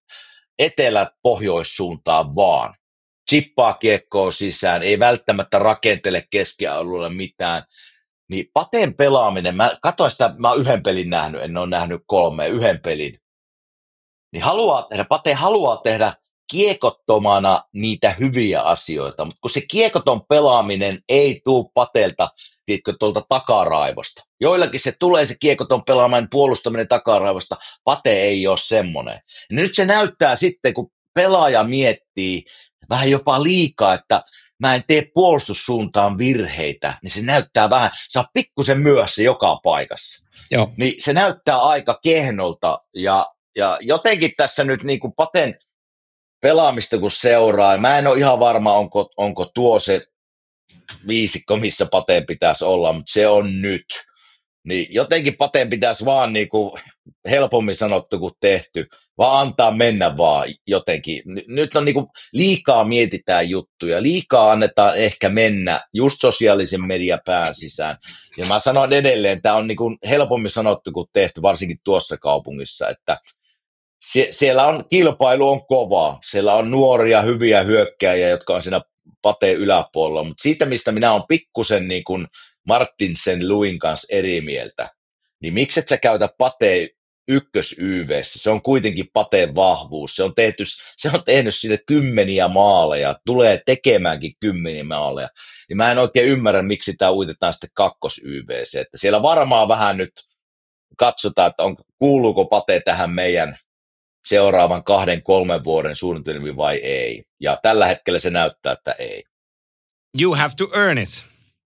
etelä-pohjoissuuntaan vaan. Chippaa kiekkoa sisään, ei välttämättä rakentele keskialueella mitään. Niin Pateen pelaaminen, mä katsoin sitä, mä oon yhden pelin nähnyt, en ole nähnyt yhden pelin. Niin Pate haluaa tehdä kiekottomana niitä hyviä asioita, mutta kun se kiekoton pelaaminen ei tule Patelta, tiedätkö, tuolta takaraivosta. Joillakin se tulee se kiekoton pelaaminen, puolustaminen takaraivosta, Pate ei ole semmoinen. Ja nyt se näyttää sitten, kun pelaaja miettii vähän jopa liikaa, että mä en tee puolustussuuntaan virheitä, niin se näyttää vähän, se on pikkusen myöhässä joka paikassa. Joo. Niin se näyttää aika kehnolta ja jotenkin tässä nyt niin kuin Paten pelaamista kun seuraa, mä en ole ihan varma, onko tuo se viisikko, missä Pateen pitäisi olla, mutta se on nyt. Niin jotenkin Pateen pitäisi vaan niin kuin helpommin sanottu kuin tehty, vaan antaa mennä vaan jotenkin. Nyt on niin kuin liikaa mietitään juttuja, liikaa annetaan ehkä mennä just sosiaalisen median pään sisään. Ja mä sanon edelleen, tämä on niin kuin helpommin sanottu kuin tehty, varsinkin tuossa kaupungissa, että siellä on kilpailu on kovaa, siellä on nuoria hyviä hyökkääjiä, jotka on siinä Pateen yläpuolella, mutta siitä, mistä minä olen pikkusen niin kuin Martinsen Luin kanssa eri mieltä, niin miksi et sä käytä Pateen ykkös-YV:ssä? Se on kuitenkin Pateen vahvuus. Se on tehnyt siitä 10 maaleja, tulee tekemäänkin 10 maaleja. Niin mä en oikein ymmärrä, miksi tämä uitetaan sitten kakkos-YV:ssä. Että siellä varmaan vähän nyt katsotaan, että kuuluuko Pate tähän meidän seuraavan 2-3 vuoden suunnitelmiin vai ei. Ja tällä hetkellä se näyttää, että ei. You have to earn it.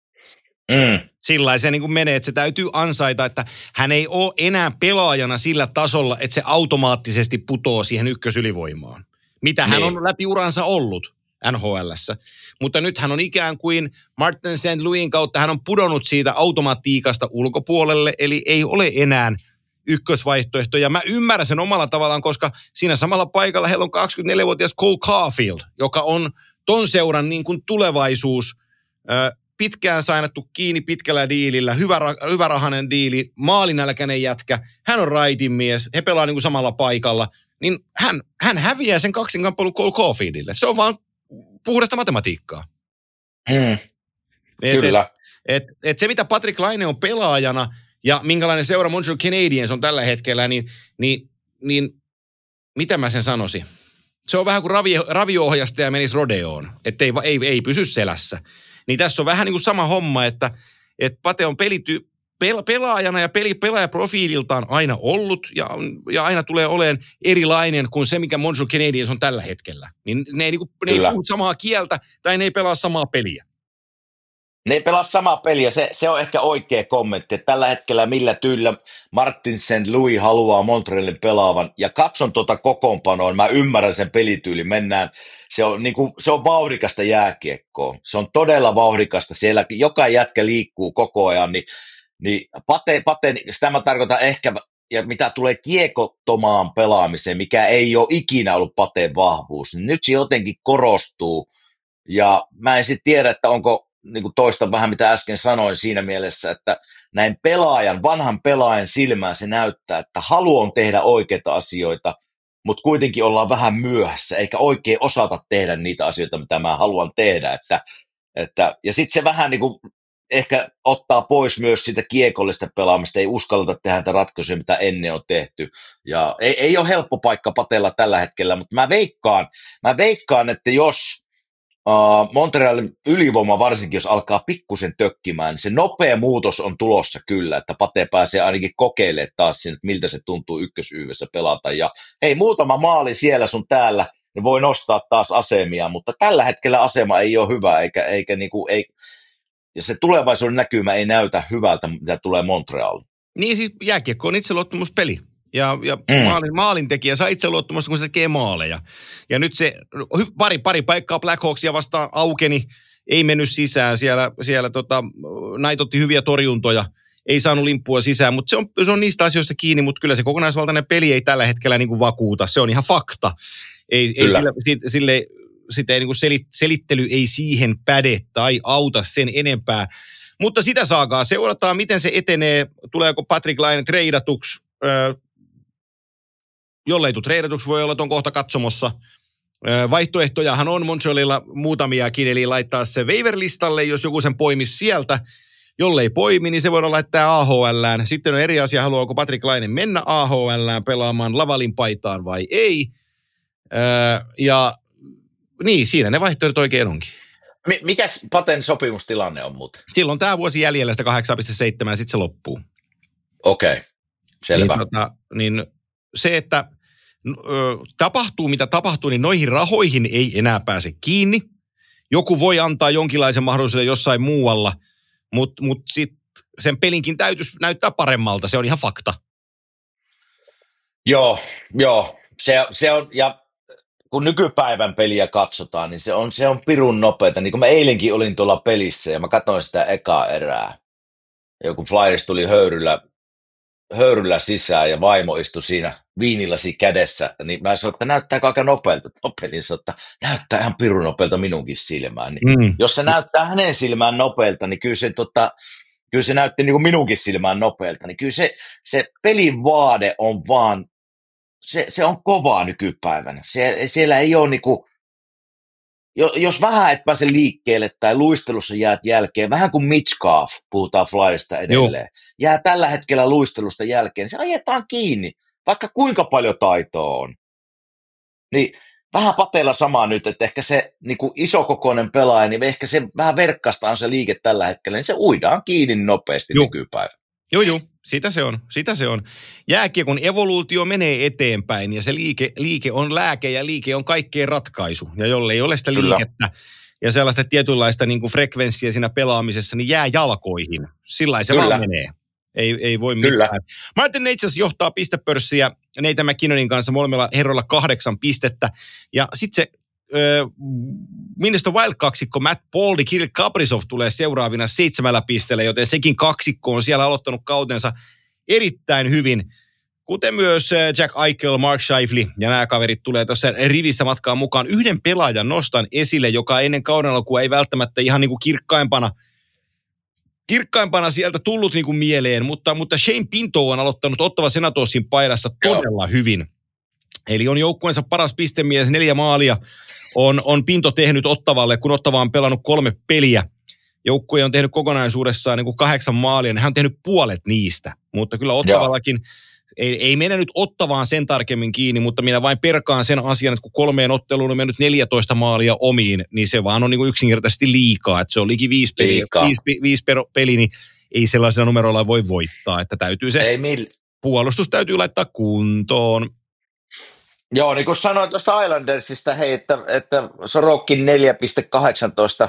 Sillä se niin kuin menee, että se täytyy ansaita, että hän ei ole enää pelaajana sillä tasolla, että se automaattisesti putoo siihen ykkösylivoimaan. Mitä hän on läpi uransa ollut NHL:ssä. Mutta nyt hän on ikään kuin Martin St. Louisin kautta, hän on pudonnut siitä automatiikasta ulkopuolelle, eli ei ole enää ykkösvaihtoehto. Ja mä ymmärrän sen omalla tavallaan, koska siinä samalla paikalla heillä on 24-vuotias Cole Caulfield, joka on ton seuran niin kuin tulevaisuus, pitkään sainattu kiinni pitkällä diilillä, hyvä rahainen diili, maalinälkäinen jätkä, hän on raitin mies, he pelaa niin kuin samalla paikalla, niin hän häviää sen kaksinkamppailun Cole Caulfieldille. Se on vaan puhdasta matematiikkaa. Kyllä. Se, mitä Patrik Laine on pelaajana ja minkälainen seura Montreal Canadiens on tällä hetkellä, niin mitä mä sen sanoisin? Se on vähän kuin raviohjastaja menisi rodeoon, että ei pysy selässä. Niin tässä on vähän niin kuin sama homma, että Pate on pelaajana ja pelaajaprofiililtaan aina ollut ja aina tulee olemaan erilainen kuin se, mikä Montreal Canadiens on tällä hetkellä. Niin ne ei puhu samaa kieltä tai ne ei pelaa samaa peliä. Ne ei pelaa samaa peliä, se on ehkä oikea kommentti, että tällä hetkellä millä tyylillä Martin St. Louis haluaa Montrealin pelaavan, ja katson tuota kokoonpanoa, mä ymmärrän sen pelityyli, mennään, se on vauhdikasta jääkiekkoa, se on todella vauhdikasta, siellä joka jätkä liikkuu koko ajan, niin Pate, sitä mä tarkoitan ehkä, ja mitä tulee kiekottomaan pelaamiseen, mikä ei ole ikinä ollut Pateen vahvuus, niin nyt se jotenkin korostuu, ja mä en sitten tiedä, että onko niin kuin toista vähän mitä äsken sanoin siinä mielessä, että näin vanhan pelaajan silmään se näyttää, että haluan tehdä oikeita asioita, mutta kuitenkin ollaan vähän myöhässä, eikä oikein osata tehdä niitä asioita, mitä mä haluan tehdä. Ja sitten se vähän niin kuin ehkä ottaa pois myös sitä kiekollista pelaamista, ei uskalleta tehdä näitä ratkaisuja, mitä ennen on tehty. Ja ei ole helppo paikka Patella tällä hetkellä, mutta mä veikkaan, että jos Montrealin ylivoima varsinkin, jos alkaa pikkusen tökkimään, niin se nopea muutos on tulossa kyllä, että Pate pääsee ainakin kokeilemaan taas sen, että miltä se tuntuu ykkösyyvässä pelata. Ja hei, muutama maali siellä sun täällä, niin voi nostaa taas asemia, mutta tällä hetkellä asema ei ole hyvä, ja se tulevaisuuden näkymä ei näytä hyvältä, mitä tulee Montrealiin. Niin siis jääkiekko on itseluottamuspeli. Ja maalintekijä saa itseluottamusta, kun se tekee maaleja. Ja nyt se pari paikkaa Blackhawksia vastaan aukeni, ei mennyt sisään. Siellä Knight otti hyviä torjuntoja, ei saanut limppua sisään, mutta se on niistä asioista kiinni, mutta kyllä se kokonaisvaltainen peli ei tällä hetkellä niin kuin vakuuta. Se on ihan fakta. Sitä ei, niin kuin selittely ei siihen päde tai auta sen enempää. Mutta sitä saakaa seurataan, miten se etenee. Tuleeko Patrick Laine treidatuksi? Jollei tule treidatuksi, voi olla, että on kohta katsomossa. Vaihtoehtojahan on Montrealilla muutamiakin, eli laittaa se waiver-listalle, jos joku sen poimisi sieltä. Jollei poimi, niin se voidaan laittaa AHL:ään. Sitten on eri asia, haluaako Patrick Laine mennä AHL:ään pelaamaan Lavalin paitaan vai ei. Ja niin, siinä ne vaihtoehdot oikein onkin. Mikäs Paten sopimustilanne on muuten? Silloin tämä vuosi jäljellä sitä 8,7 ja sitten se loppuu. Okei, selvä. Niin se, että tapahtuu mitä tapahtuu, niin noihin rahoihin ei enää pääse kiinni. Joku voi antaa jonkinlaisen mahdollisuuden jossain muualla, mutta sitten sen pelinkin täytyisi näyttää paremmalta. Se on ihan fakta. Joo. Se on, ja kun nykypäivän peliä katsotaan, niin se on pirun nopeata. Niin kuin mä eilenkin olin tuolla pelissä ja mä katsoin sitä ekaa erää. Joku Flyers tuli höyryllä sisään ja vaimo istui siinä viinilasi kädessä, niin mä sanoin, että näyttääkö aika nopealta. Niin sanoin, että näyttää ihan pirun nopealta minunkin silmään. Niin jos se näyttää hänen silmään nopealta, niin kyllä se näytti niin kuin minunkin silmään nopealta. Niin kyllä se pelin vaade on vaan, se on kovaa nykypäivänä. Siellä ei ole niin kuin, jos vähän et pääse liikkeelle tai luistelussa jäät jälkeen, vähän kuin Mitchkov, puhutaan Flyerista edelleen, jää tällä hetkellä luistelusta jälkeen, se ajetaan kiinni, vaikka kuinka paljon taitoa on. Niin vähän Pateella sama nyt, että ehkä se niin kuin isokokoinen pelaaja, niin ehkä se vähän verkkasta on se liike tällä hetkellä, niin se uidaan kiinni nopeasti nykypäivä. Joo, sitä se on. Jääkiekon evoluutio menee eteenpäin ja se liike on lääke ja liike on kaikkeen ratkaisu. Ja jollei ole sitä liikettä ja sellaista tietynlaista niin kuin frekvenssiä siinä pelaamisessa, niin jää jalkoihin. Sillä se vaan menee. Ei voi mitään. Martin Necas johtaa pistepörssiä Nathan McKinnonin kanssa molemmilla herroilla 8 pistettä. Ja sitten se Minnesota Wild-kaksikko Matt Boldy, Kirill Kaprizov tulee seuraavina 7 pisteellä, joten sekin kaksikko on siellä aloittanut kautensa erittäin hyvin. Kuten myös Jack Eichel, Mark Scheifele ja nämä kaverit tulee tuossa rivissä matkaan mukaan. Yhden pelaajan nostan esille, joka ennen kauden alkua ei välttämättä ihan niin kuin kirkkaimpana sieltä tullut niin kuin mieleen, mutta Shane Pinto on aloittanut Ottawa Senatorsin paidassa todella hyvin. Eli on joukkueensa paras pistemies, 4 maalia on Pinto tehnyt Ottavalle, kun Ottava on pelannut 3 peliä. Joukkue on tehnyt kokonaisuudessaan niin kuin 8 maalia, hän on tehnyt puolet niistä. Mutta kyllä Ottavallakin ei mene nyt Ottavaan sen tarkemmin kiinni, mutta minä vain perkaan sen asian, että kun 3 otteluun on mennyt 14 maalia omiin, niin se vaan on niin kuin yksinkertaisesti liikaa. Että se on liki 5 peli, niin ei sellaisilla numeroilla voi voittaa, että täytyy se puolustus täytyy laittaa kuntoon. Joo, niin kuin sanoin tuosta Islandersista, hei, että Sorokin 4,18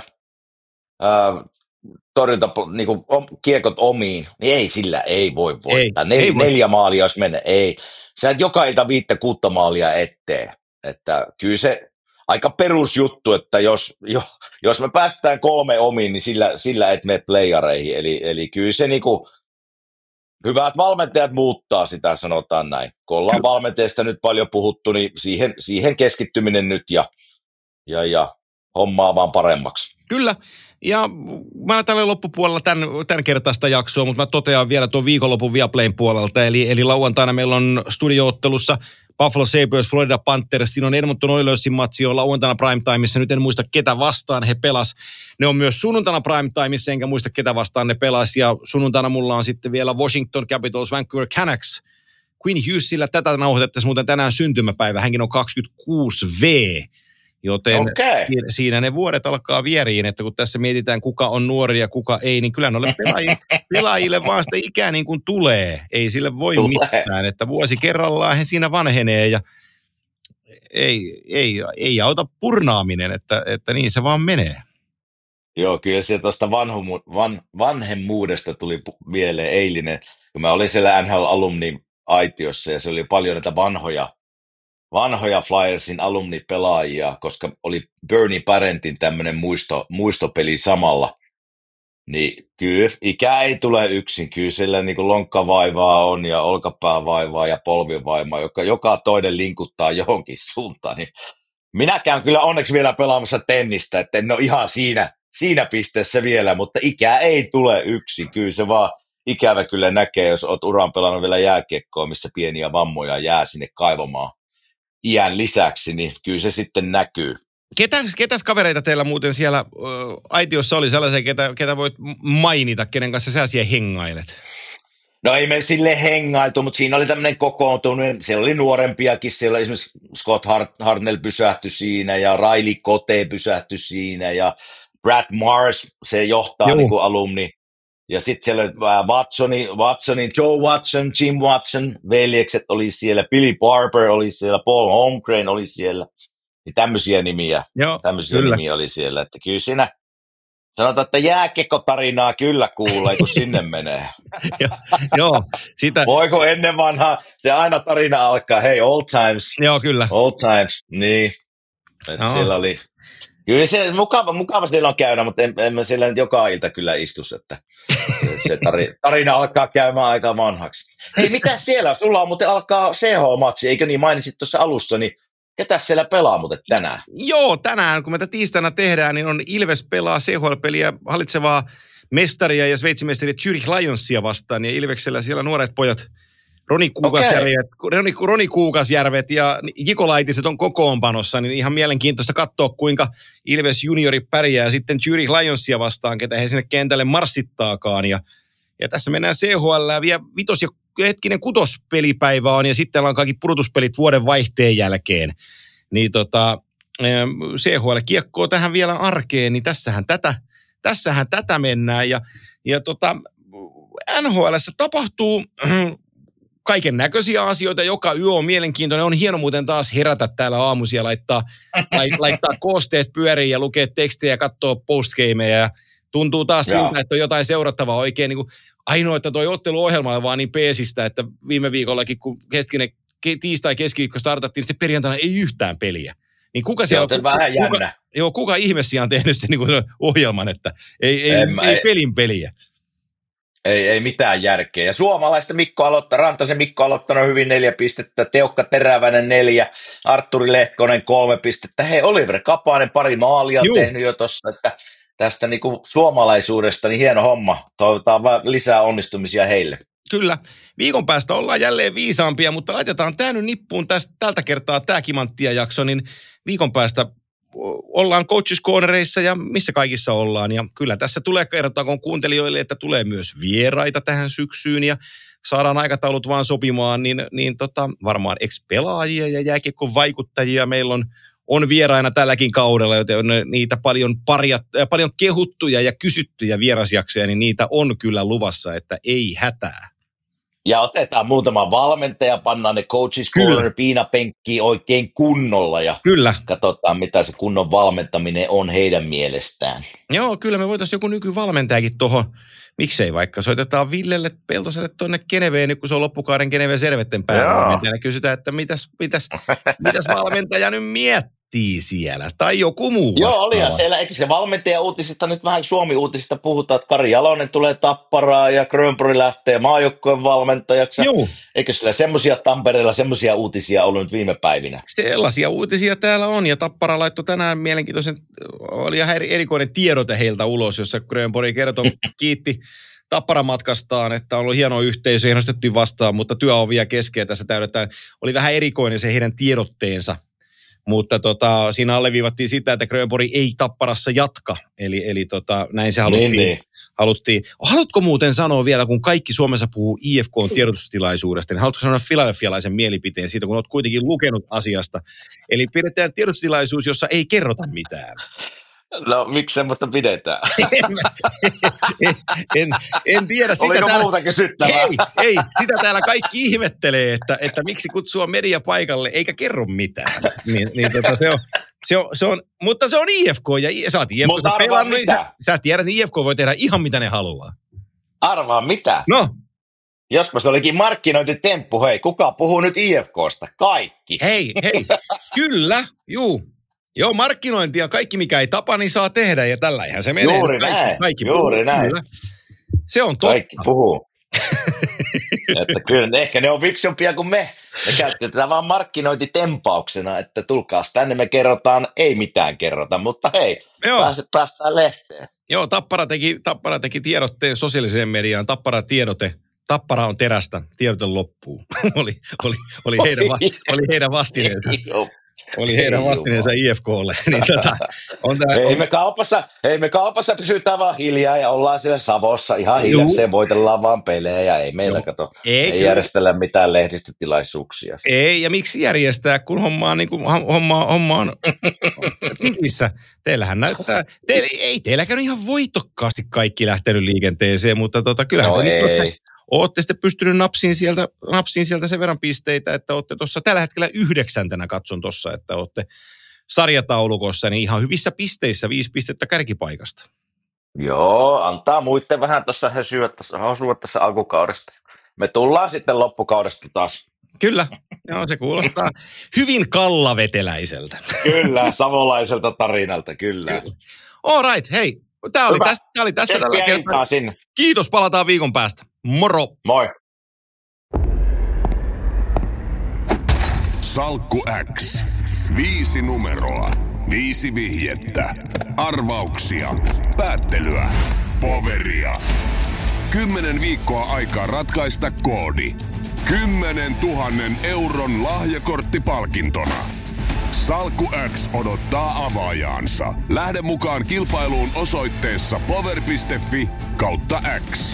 torjunta niin kuin kiekot omiin, niin ei sillä ei voi voittaa. Ei 4 maalia, jos menee, ei. Sä et joka ilta 5-6 maalia eteen. Että kyllä se aika perusjuttu, että jos me päästään 3 omiin, niin sillä et mene playareihin. Eli kyllä se niinku, hyvät valmentajat muuttaa sitä, sanotaan näin. Kun ollaan valmentajista nyt paljon puhuttu, niin siihen keskittyminen nyt ja hommaa vaan paremmaksi. Kyllä. Ja mä olen tällä loppupuolella tämän kertaista jaksoa, mutta mä totean vielä tuon viikonlopun Viaplayn puolelta. Eli lauantaina meillä on studioottelussa Buffalo Sabres, Florida Panthers. Siinä on Edmonton Oilersin matsi on lauantaina primetimeissa. Nyt en muista ketä vastaan he pelas. Ne on myös sunnuntaina primetimeissa, enkä muista ketä vastaan ne pelas. Ja sunnuntaina mulla on sitten vielä Washington Capitals, Vancouver Canucks. Quinn Hughesillä tätä nauhoitettaisiin muuten tänään syntymäpäivä. Hänkin on 26V. Joten siinä ne vuodet alkaa vieriin, että kun tässä mietitään kuka on nuori ja kuka ei, niin kyllä noille pelaajille vaan sitä ikää niin kuin tulee. Ei sille voi mitään, että vuosi kerrallaan he siinä vanhenee ja ei auta purnaaminen, että niin se vaan menee. Joo, kyllä se tuosta vanhemmuudesta tuli mieleen eilinen, kun mä olin siellä NHL-alumni-aitiossa ja se oli paljon näitä vanhoja Flyersin alumnipelaajia, koska oli Bernie Parentin tämmöinen muistopeli samalla. Niin kyllä ikä ei tule yksin. Kyllä sillä niin kuin lonkkavaivaa on ja olkapäävaivaa ja polvivaivaa, joka toinen linkuttaa johonkin suuntaan. Niin minä käyn kyllä onneksi vielä pelaamassa tennistä, että en ole ihan siinä pisteessä vielä, mutta ikä ei tule yksin. Kyllä se vaan ikävä kyllä näkee, jos olet uran pelannut vielä jääkiekkoa, missä pieniä vammoja jää sinne kaivamaan iän lisäksi, niin kyllä se sitten näkyy. Ketäs kavereita teillä muuten siellä aitiossa oli sellaisia, ketä voit mainita, kenen kanssa sä siellä hengailet? No ei me silleen hengailtu, mutta siinä oli tämmöinen kokoontuminen. Siellä oli nuorempiakin, siellä esimerkiksi Scott Hartnell pysähtyi siinä ja Riley Cote pysähtyi siinä ja Brad Mars, se johtaa niin kuin alumni. Ja sitten siellä oli Joe Watson, Jim Watson, veljekset oli siellä, Billy Barber oli siellä, Paul Holmgren oli siellä. Ja tämmöisiä nimiä oli siellä. Että kyllä siinä sanotaan, että jääkiekkotarinaa kyllä kuulee, kun sinne menee. Joo, sitä. Voiko ennen vanhaa, se aina tarina alkaa, hei, old times. Joo, kyllä. Old times, niin. Että siellä oli. Kyllä se mukava siellä on käydä, mutta en mä siellä nyt joka ilta kyllä istus, että se tarina alkaa käymään aika vanhaksi. Hei, mitä siellä? Sulla on muuten alkaa CH-matsi, eikö niin mainitsit tuossa alussa, niin ketäs siellä pelaa muuten tänään? Joo, tänään, kun me tätä tiistaina tehdään, niin on Ilves pelaa CHL-peliä hallitsevaa mestaria ja sveitsimestaria Zürich Lionsia vastaan, ja Ilveksellä siellä nuoret pojat Roni Kuukasjärvet ja Jiko Laitiset on kokoonpanossa, niin ihan mielenkiintoista katsoa, kuinka Ilves juniori pärjää sitten Zürich Lionsia vastaan, ketä he sinne kentälle marssittaakaan. Ja tässä mennään CHL vielä kutospelipäivä on, ja sitten on kaikki pudotuspelit vuoden vaihteen jälkeen. Niin CHL kiekkoo tähän vielä arkeen, niin tässähän tätä mennään. Ja NHL:ssä tapahtuu kaiken näköisiä asioita, joka yö on mielenkiintoinen. On hieno muuten taas herätä täällä aamuisia, laittaa koosteet pyöriin ja lukea tekstejä ja katsoa postgameja. Ja tuntuu taas siltä, että on jotain seurattavaa oikein. Niin kuin ainoa, että toi otteluohjelma on vaan niin peesistä, että viime viikollakin, kun tiistai-keskiviikko startattiin, sitten perjantaina ei yhtään peliä. Niin kuka siellä vähän jännä. Kuka ihmeessä on tehnyt sen niin ohjelman, että ei pelin peliä. Ei mitään järkeä. Ja suomalaista Rantasen Mikko aloittanut hyvin 4 pistettä, Teukka Teräväinen 4, Artturi Lehkonen 3 pistettä. Hei, Oliver Kapanen 2 maalia on tehnyt jo tuossa, että tästä niinku suomalaisuudesta niin hieno homma. Toivotaan lisää onnistumisia heille. Kyllä. Viikon päästä ollaan jälleen viisaampia, mutta laitetaan tämä nyt nippuun tältä kertaa tämä Kimanttia jakso, niin viikon päästä ollaan Coaches Cornereissa ja missä kaikissa ollaan. Ja kyllä tässä tulee, kerrotakoon kuuntelijoille, että tulee myös vieraita tähän syksyyn ja saadaan aikataulut vaan sopimaan, niin varmaan ex-pelaajia ja jääkiekon vaikuttajia meillä on vieraina tälläkin kaudella, joten niitä paljon kehuttuja ja kysyttyjä vierasjaksoja, niin niitä on kyllä luvassa, että ei hätää. Ja otetaan muutama valmentaja, pannaan ne coaches corner piinapenkkiin oikein kunnolla ja kyllä. Katsotaan, mitä se kunnon valmentaminen on heidän mielestään. Joo, kyllä me voitaisiin joku nykyvalmentajakin tuohon, miksei vaikka, soitetaan Villelle Peltoselle tuonne Geneveen, nyt kun se on loppukauden Geneveen Servetten päällä. Ja kysytään, että mitäs valmentaja nyt miettii siellä, tai joku muu vastaava. Joo, olihan siellä, eikö se valmentaja-uutisista, nyt vähän Suomi-uutisista puhutaan, että Kari Jalonen tulee Tapparaan ja Grönborg lähtee maajoukkojen valmentajaksi. Joo. Eikö siellä semmoisia Tampereella, semmoisia uutisia ollut nyt viime päivinä? Sellaisia uutisia täällä on, ja Tappara laittoi tänään mielenkiintoisen, oli ihan erikoinen tiedote heiltä ulos, jossa Grönborg kiitti Tapparan matkastaan, että on ollut hieno yhteisö, hienostettiin vastaan, mutta työ on vielä keskeä, tässä täydetään. Oli vähän erikoinen se heidän tiedotteensa. Mutta siinä alleviivattiin sitä, että Grönborg ei Tapparassa jatka. Eli näin se haluttiin. Haluatko muuten sanoa vielä, kun kaikki Suomessa puhuu IFK:n tiedotustilaisuudesta, niin haluatko sanoa filadelfialaisen mielipiteen siitä, kun olet kuitenkin lukenut asiasta? Eli pidetään tiedotustilaisuus, jossa ei kerrota mitään. No, miksi semmoista pidetään? En tiedä. Sitä oliko täällä, muuta kysyttävää? Ei, sitä täällä kaikki ihmettelee, että miksi kutsua media paikalle eikä kerro mitään. Se on, mutta se on IFK ja sä oot IFK:ssa pelannut, niin sä tiedät, että IFK voi tehdä ihan mitä ne haluaa. Arvaa mitä? No? Jospa se olikin markkinointitemppu, hei, kuka puhuu nyt IFK:sta? Kaikki. Hei, kyllä, juu. Joo, markkinointia, kaikki mikä ei tapa, niin saa tehdä ja tällä ihan se menee. Kaikki juuri puhuu, näin. Kyllä. Se on totta. Kaikki puhuu. Että kyllä, ehkä ne on fiksumpia kuin me. Me käytetään vaan markkinointitempauksena, että tulkaas tänne, me kerrotaan, ei mitään kerrota, mutta hei, päästään lehteen. Joo, Tappara teki tiedotteen sosiaaliseen mediaan, Tappara tiedote. Tappara on terästä, tiedote loppuu. oli heidän vastineensa. Oli heidän vastineensa IFK:lle. Niin me kaupassa pysytään vaan hiljaa ja ollaan siellä Savossa ihan hiljakseen, voitellaan vaan pelejä ja ei meillä ei järjestellä mitään lehdistötilaisuuksia. Ei, ja miksi järjestää, kun homma on tiivissä. Teillähän näyttää, ei teilläkään ihan voitokkaasti kaikki lähtenyt liikenteeseen, mutta kyllähän ootte sitten pystynyt napsiin sieltä sen verran pisteitä, että ootte tuossa tällä hetkellä 9. katson tuossa, että ootte sarjataulukossa, niin ihan hyvissä pisteissä 5 pistettä kärkipaikasta. Joo, antaa muitten vähän tuossa hosua tässä alkukaudesta. Me tullaan sitten loppukaudesta taas. Kyllä, joo, se kuulostaa hyvin kallaveteläiseltä. Kyllä, savolaiselta tarinalta, kyllä. All right, hei. Tämä oli tässä tällä kertaa. Kiitos, palataan viikon päästä. Moro! Moi! Salkku X. 5 numeroa. 5 vihjettä. Arvauksia. Päättelyä. Poweria. 10 viikkoa aikaa ratkaista koodi. 10 000 euron lahjakorttipalkintona. Salkku X odottaa avaajaansa. Lähde mukaan kilpailuun osoitteessa power.fi/X.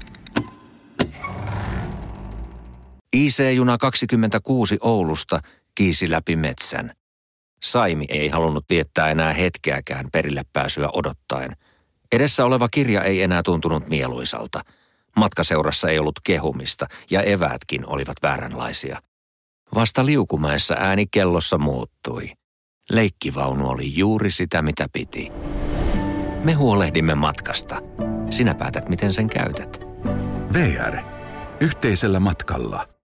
IC-juna 26 Oulusta kiisi läpi metsän. Saimi ei halunnut viettää enää hetkeäkään perille pääsyä odottaen. Edessä oleva kirja ei enää tuntunut mieluisalta. Matkaseurassa ei ollut kehumista ja eväätkin olivat vääränlaisia. Vasta Liukumäessä ääni kellossa muuttui. Leikkivaunu oli juuri sitä, mitä piti. Me huolehdimme matkasta. Sinä päätät, miten sen käytät. VR. Yhteisellä matkalla.